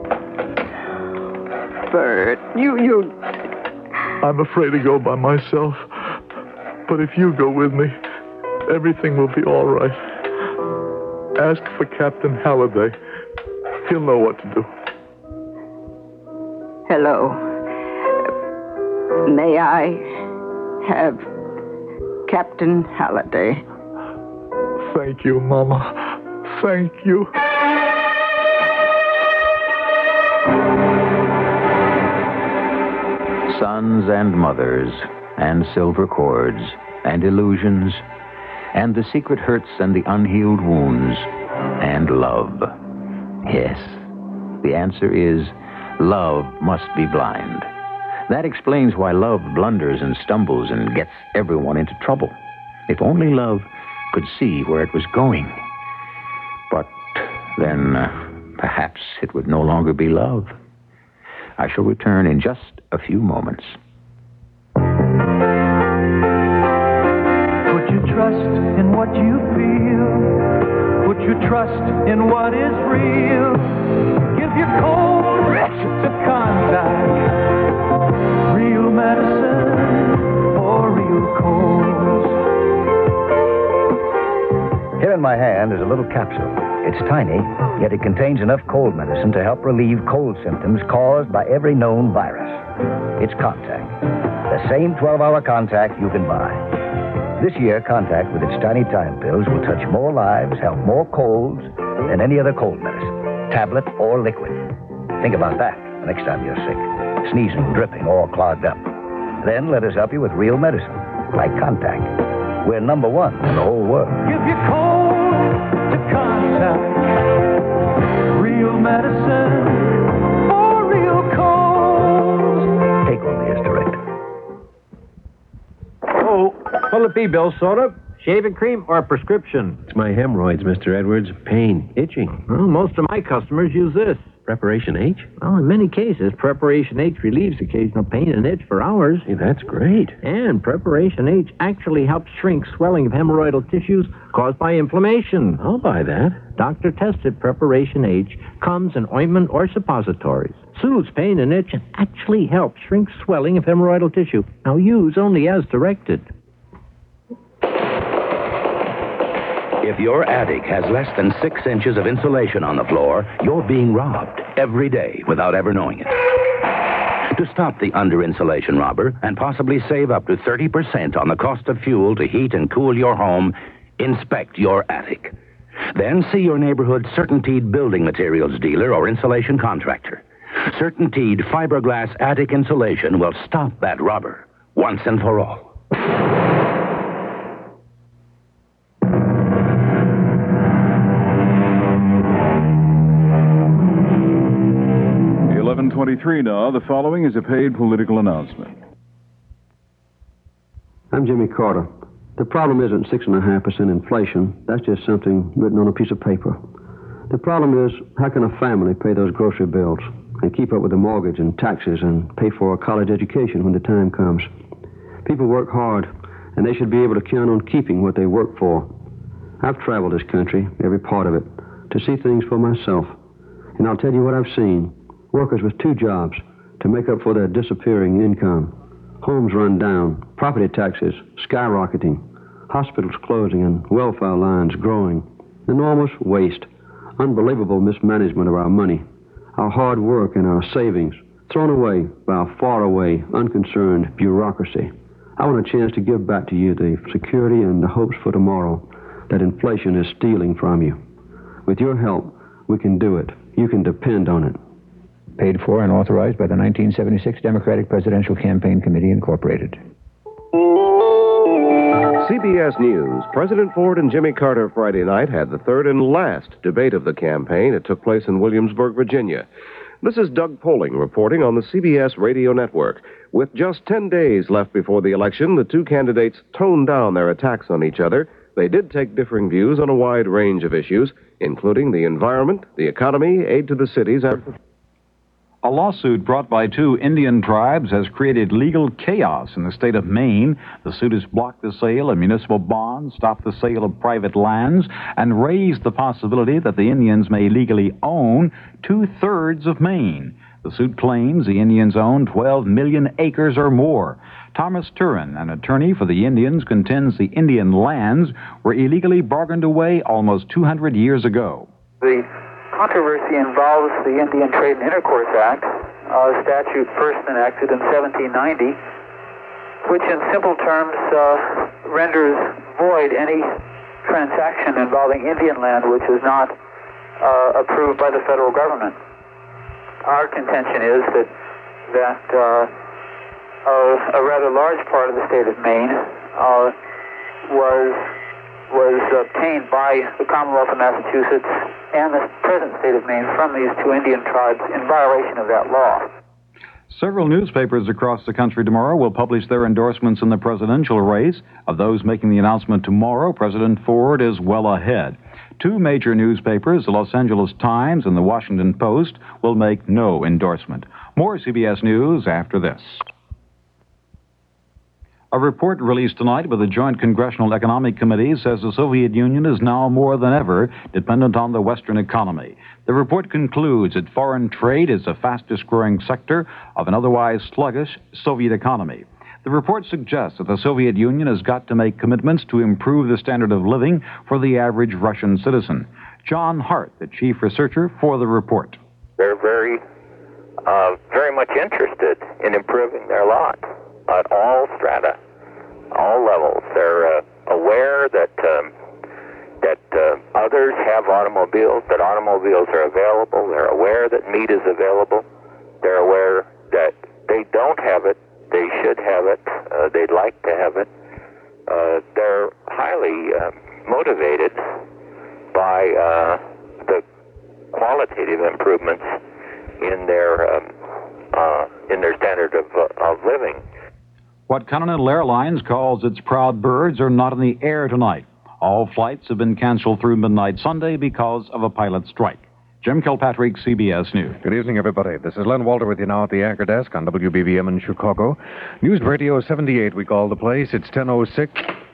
Speaker 8: Bert, you...
Speaker 16: I'm afraid to go by myself. But if you go with me, everything will be all right. Ask for Captain Halliday. He'll know what to do.
Speaker 8: Hello. May I have Captain Halliday?
Speaker 16: Thank you, Mama. Thank you.
Speaker 2: Sons and mothers, and silver cords, and illusions, and the secret hurts and the unhealed wounds, and love. Yes, the answer is love must be blind. That explains why love blunders and stumbles and gets everyone into trouble. If only love could see where it was going. But then perhaps it would no longer be love. I shall return in just a few moments.
Speaker 7: Put your trust in what you feel. Put your trust in what is real. Give your cold to contact. Real medicine for real colds.
Speaker 17: Here in my hand is a little capsule. It's tiny, yet it contains enough cold medicine to help relieve cold symptoms caused by every known virus. It's Contact. The same 12-hour Contact you can buy. This year, Contact with its tiny time pills will touch more lives, help more colds than any other cold medicine, tablet or liquid. Think about that the next time you're sick, sneezing, dripping, or clogged up. Then let us help you with real medicine, like Contact. We're number one in the whole world.
Speaker 7: Give your cold to Contact. Real medicine for real colds.
Speaker 17: Take all the directed.
Speaker 18: Oh, will it be, Bill? Soda, shaving cream, or prescription?
Speaker 19: It's my hemorrhoids, Mr. Edwards. Pain, itching.
Speaker 18: Well, most of my customers use this.
Speaker 19: Preparation H?
Speaker 18: Well, in many cases, Preparation H relieves occasional pain and itch for hours.
Speaker 19: Hey, that's great.
Speaker 18: And Preparation H actually helps shrink swelling of hemorrhoidal tissues caused by inflammation.
Speaker 19: I'll buy that.
Speaker 18: Doctor-tested Preparation H comes in ointment or suppositories. Soothes pain and itch and actually helps shrink swelling of hemorrhoidal tissue. Now use only as directed.
Speaker 20: If your attic has less than 6 inches of insulation on the floor, you're being robbed every day without ever knowing it. To stop the under-insulation robber and possibly save up to 30% on the cost of fuel to heat and cool your home, inspect your attic. Then see your neighborhood Certainteed building materials dealer or insulation contractor. Certainteed fiberglass attic insulation will stop that robber once and for all.
Speaker 12: 11:23 now. The following is a paid political announcement.
Speaker 21: I'm Jimmy Carter. The problem isn't 6.5% inflation. That's just something written on a piece of paper. The problem is, how can a family pay those grocery bills and keep up with the mortgage and taxes and pay for a college education when the time comes? People work hard, and they should be able to count on keeping what they work for. I've traveled this country, every part of it, to see things for myself. And I'll tell you what I've seen. Workers with 2 jobs to make up for their disappearing income. Homes run down, property taxes skyrocketing, hospitals closing and welfare lines growing. Enormous waste, unbelievable mismanagement of our money, our hard work and our savings, thrown away by our faraway, unconcerned bureaucracy. I want a chance to give back to you the security and the hopes for tomorrow that inflation is stealing from you. With your help, we can do it. You can depend on it.
Speaker 2: Paid for and authorized by the 1976 Democratic Presidential Campaign Committee, Incorporated.
Speaker 22: CBS News. President Ford and Jimmy Carter Friday night had the third and last debate of the campaign. It took place in Williamsburg, Virginia. This is Doug Poling reporting on the CBS Radio Network. With just 10 days left before the election, the 2 candidates toned down their attacks on each other. They did take differing views on a wide range of issues, including the environment, the economy, aid to the cities, and...
Speaker 6: A lawsuit brought by 2 Indian tribes has created legal chaos in the state of Maine. The suit has blocked the sale of municipal bonds, stopped the sale of private lands, and raised the possibility that the Indians may legally own 2/3 of Maine. The suit claims the Indians own 12 million acres or more. Thomas Turin, an attorney for the Indians, contends the Indian lands were illegally bargained away almost 200 years ago.
Speaker 23: The controversy involves the Indian Trade and Intercourse Act, a statute first enacted in 1790, which in simple terms renders void any transaction involving Indian land which is not approved by the federal government. Our contention is that a rather large part of the state of Maine was obtained by the Commonwealth of Massachusetts and the present state of Maine from these 2 Indian tribes in violation of that law.
Speaker 6: Several newspapers across the country tomorrow will publish their endorsements in the presidential race. Of those making the announcement tomorrow, President Ford is well ahead. 2 major newspapers, the Los Angeles Times and the Washington Post, will make no endorsement. More CBS News after this. A report released tonight by the Joint Congressional Economic Committee says the Soviet Union is now more than ever dependent on the Western economy. The report concludes that foreign trade is the fastest growing sector of an otherwise sluggish Soviet economy. The report suggests that the Soviet Union has got to make commitments to improve the standard of living for the average Russian citizen. John Hart, the chief researcher for the report.
Speaker 24: They're very much interested in improving their lot at all strata, all levels. They're aware that others have automobiles, that automobiles are available. They're aware that meat is available. They're aware that they don't have it. They should have it. They'd like to have it. They're highly motivated by the qualitative improvements in their standard of living.
Speaker 6: What Continental Airlines calls its proud birds are not in the air tonight. All flights have been canceled through midnight Sunday because of a pilot strike. Jim Kilpatrick, CBS News.
Speaker 25: Good evening, everybody. This is Len Walter with you now at the anchor desk on WBBM in Chicago. News Radio 78, we call the place. It's 10:06.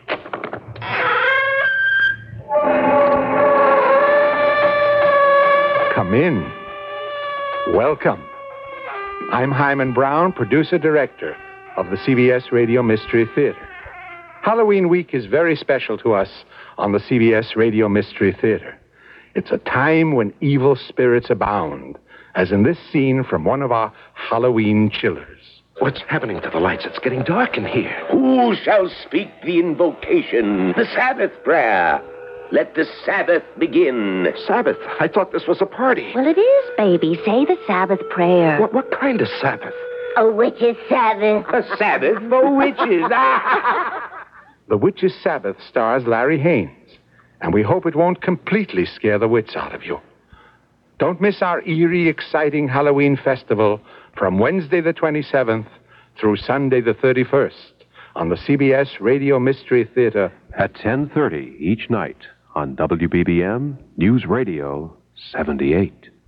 Speaker 26: Come in. Welcome. I'm Hyman Brown, producer-director of the CBS Radio Mystery Theater. Halloween week is very special to us on the CBS Radio Mystery Theater. It's a time when evil spirits abound as in this scene from one of our Halloween chillers.
Speaker 9: What's happening to the lights? It's getting dark in here. Who shall speak the invocation, the Sabbath prayer? Let the Sabbath begin. Sabbath? I thought this was a party.
Speaker 4: Well, it is, baby. Say the Sabbath prayer.
Speaker 9: What kind of Sabbath?
Speaker 4: A witch's Sabbath.
Speaker 9: A Sabbath for witches.
Speaker 26: The Witches' Sabbath stars Larry Haynes, and we hope it won't completely scare the wits out of you. Don't miss our eerie, exciting Halloween festival from Wednesday the 27th through Sunday the 31st on the CBS Radio Mystery Theater
Speaker 25: at 10:30 each night on WBBM News Radio 78.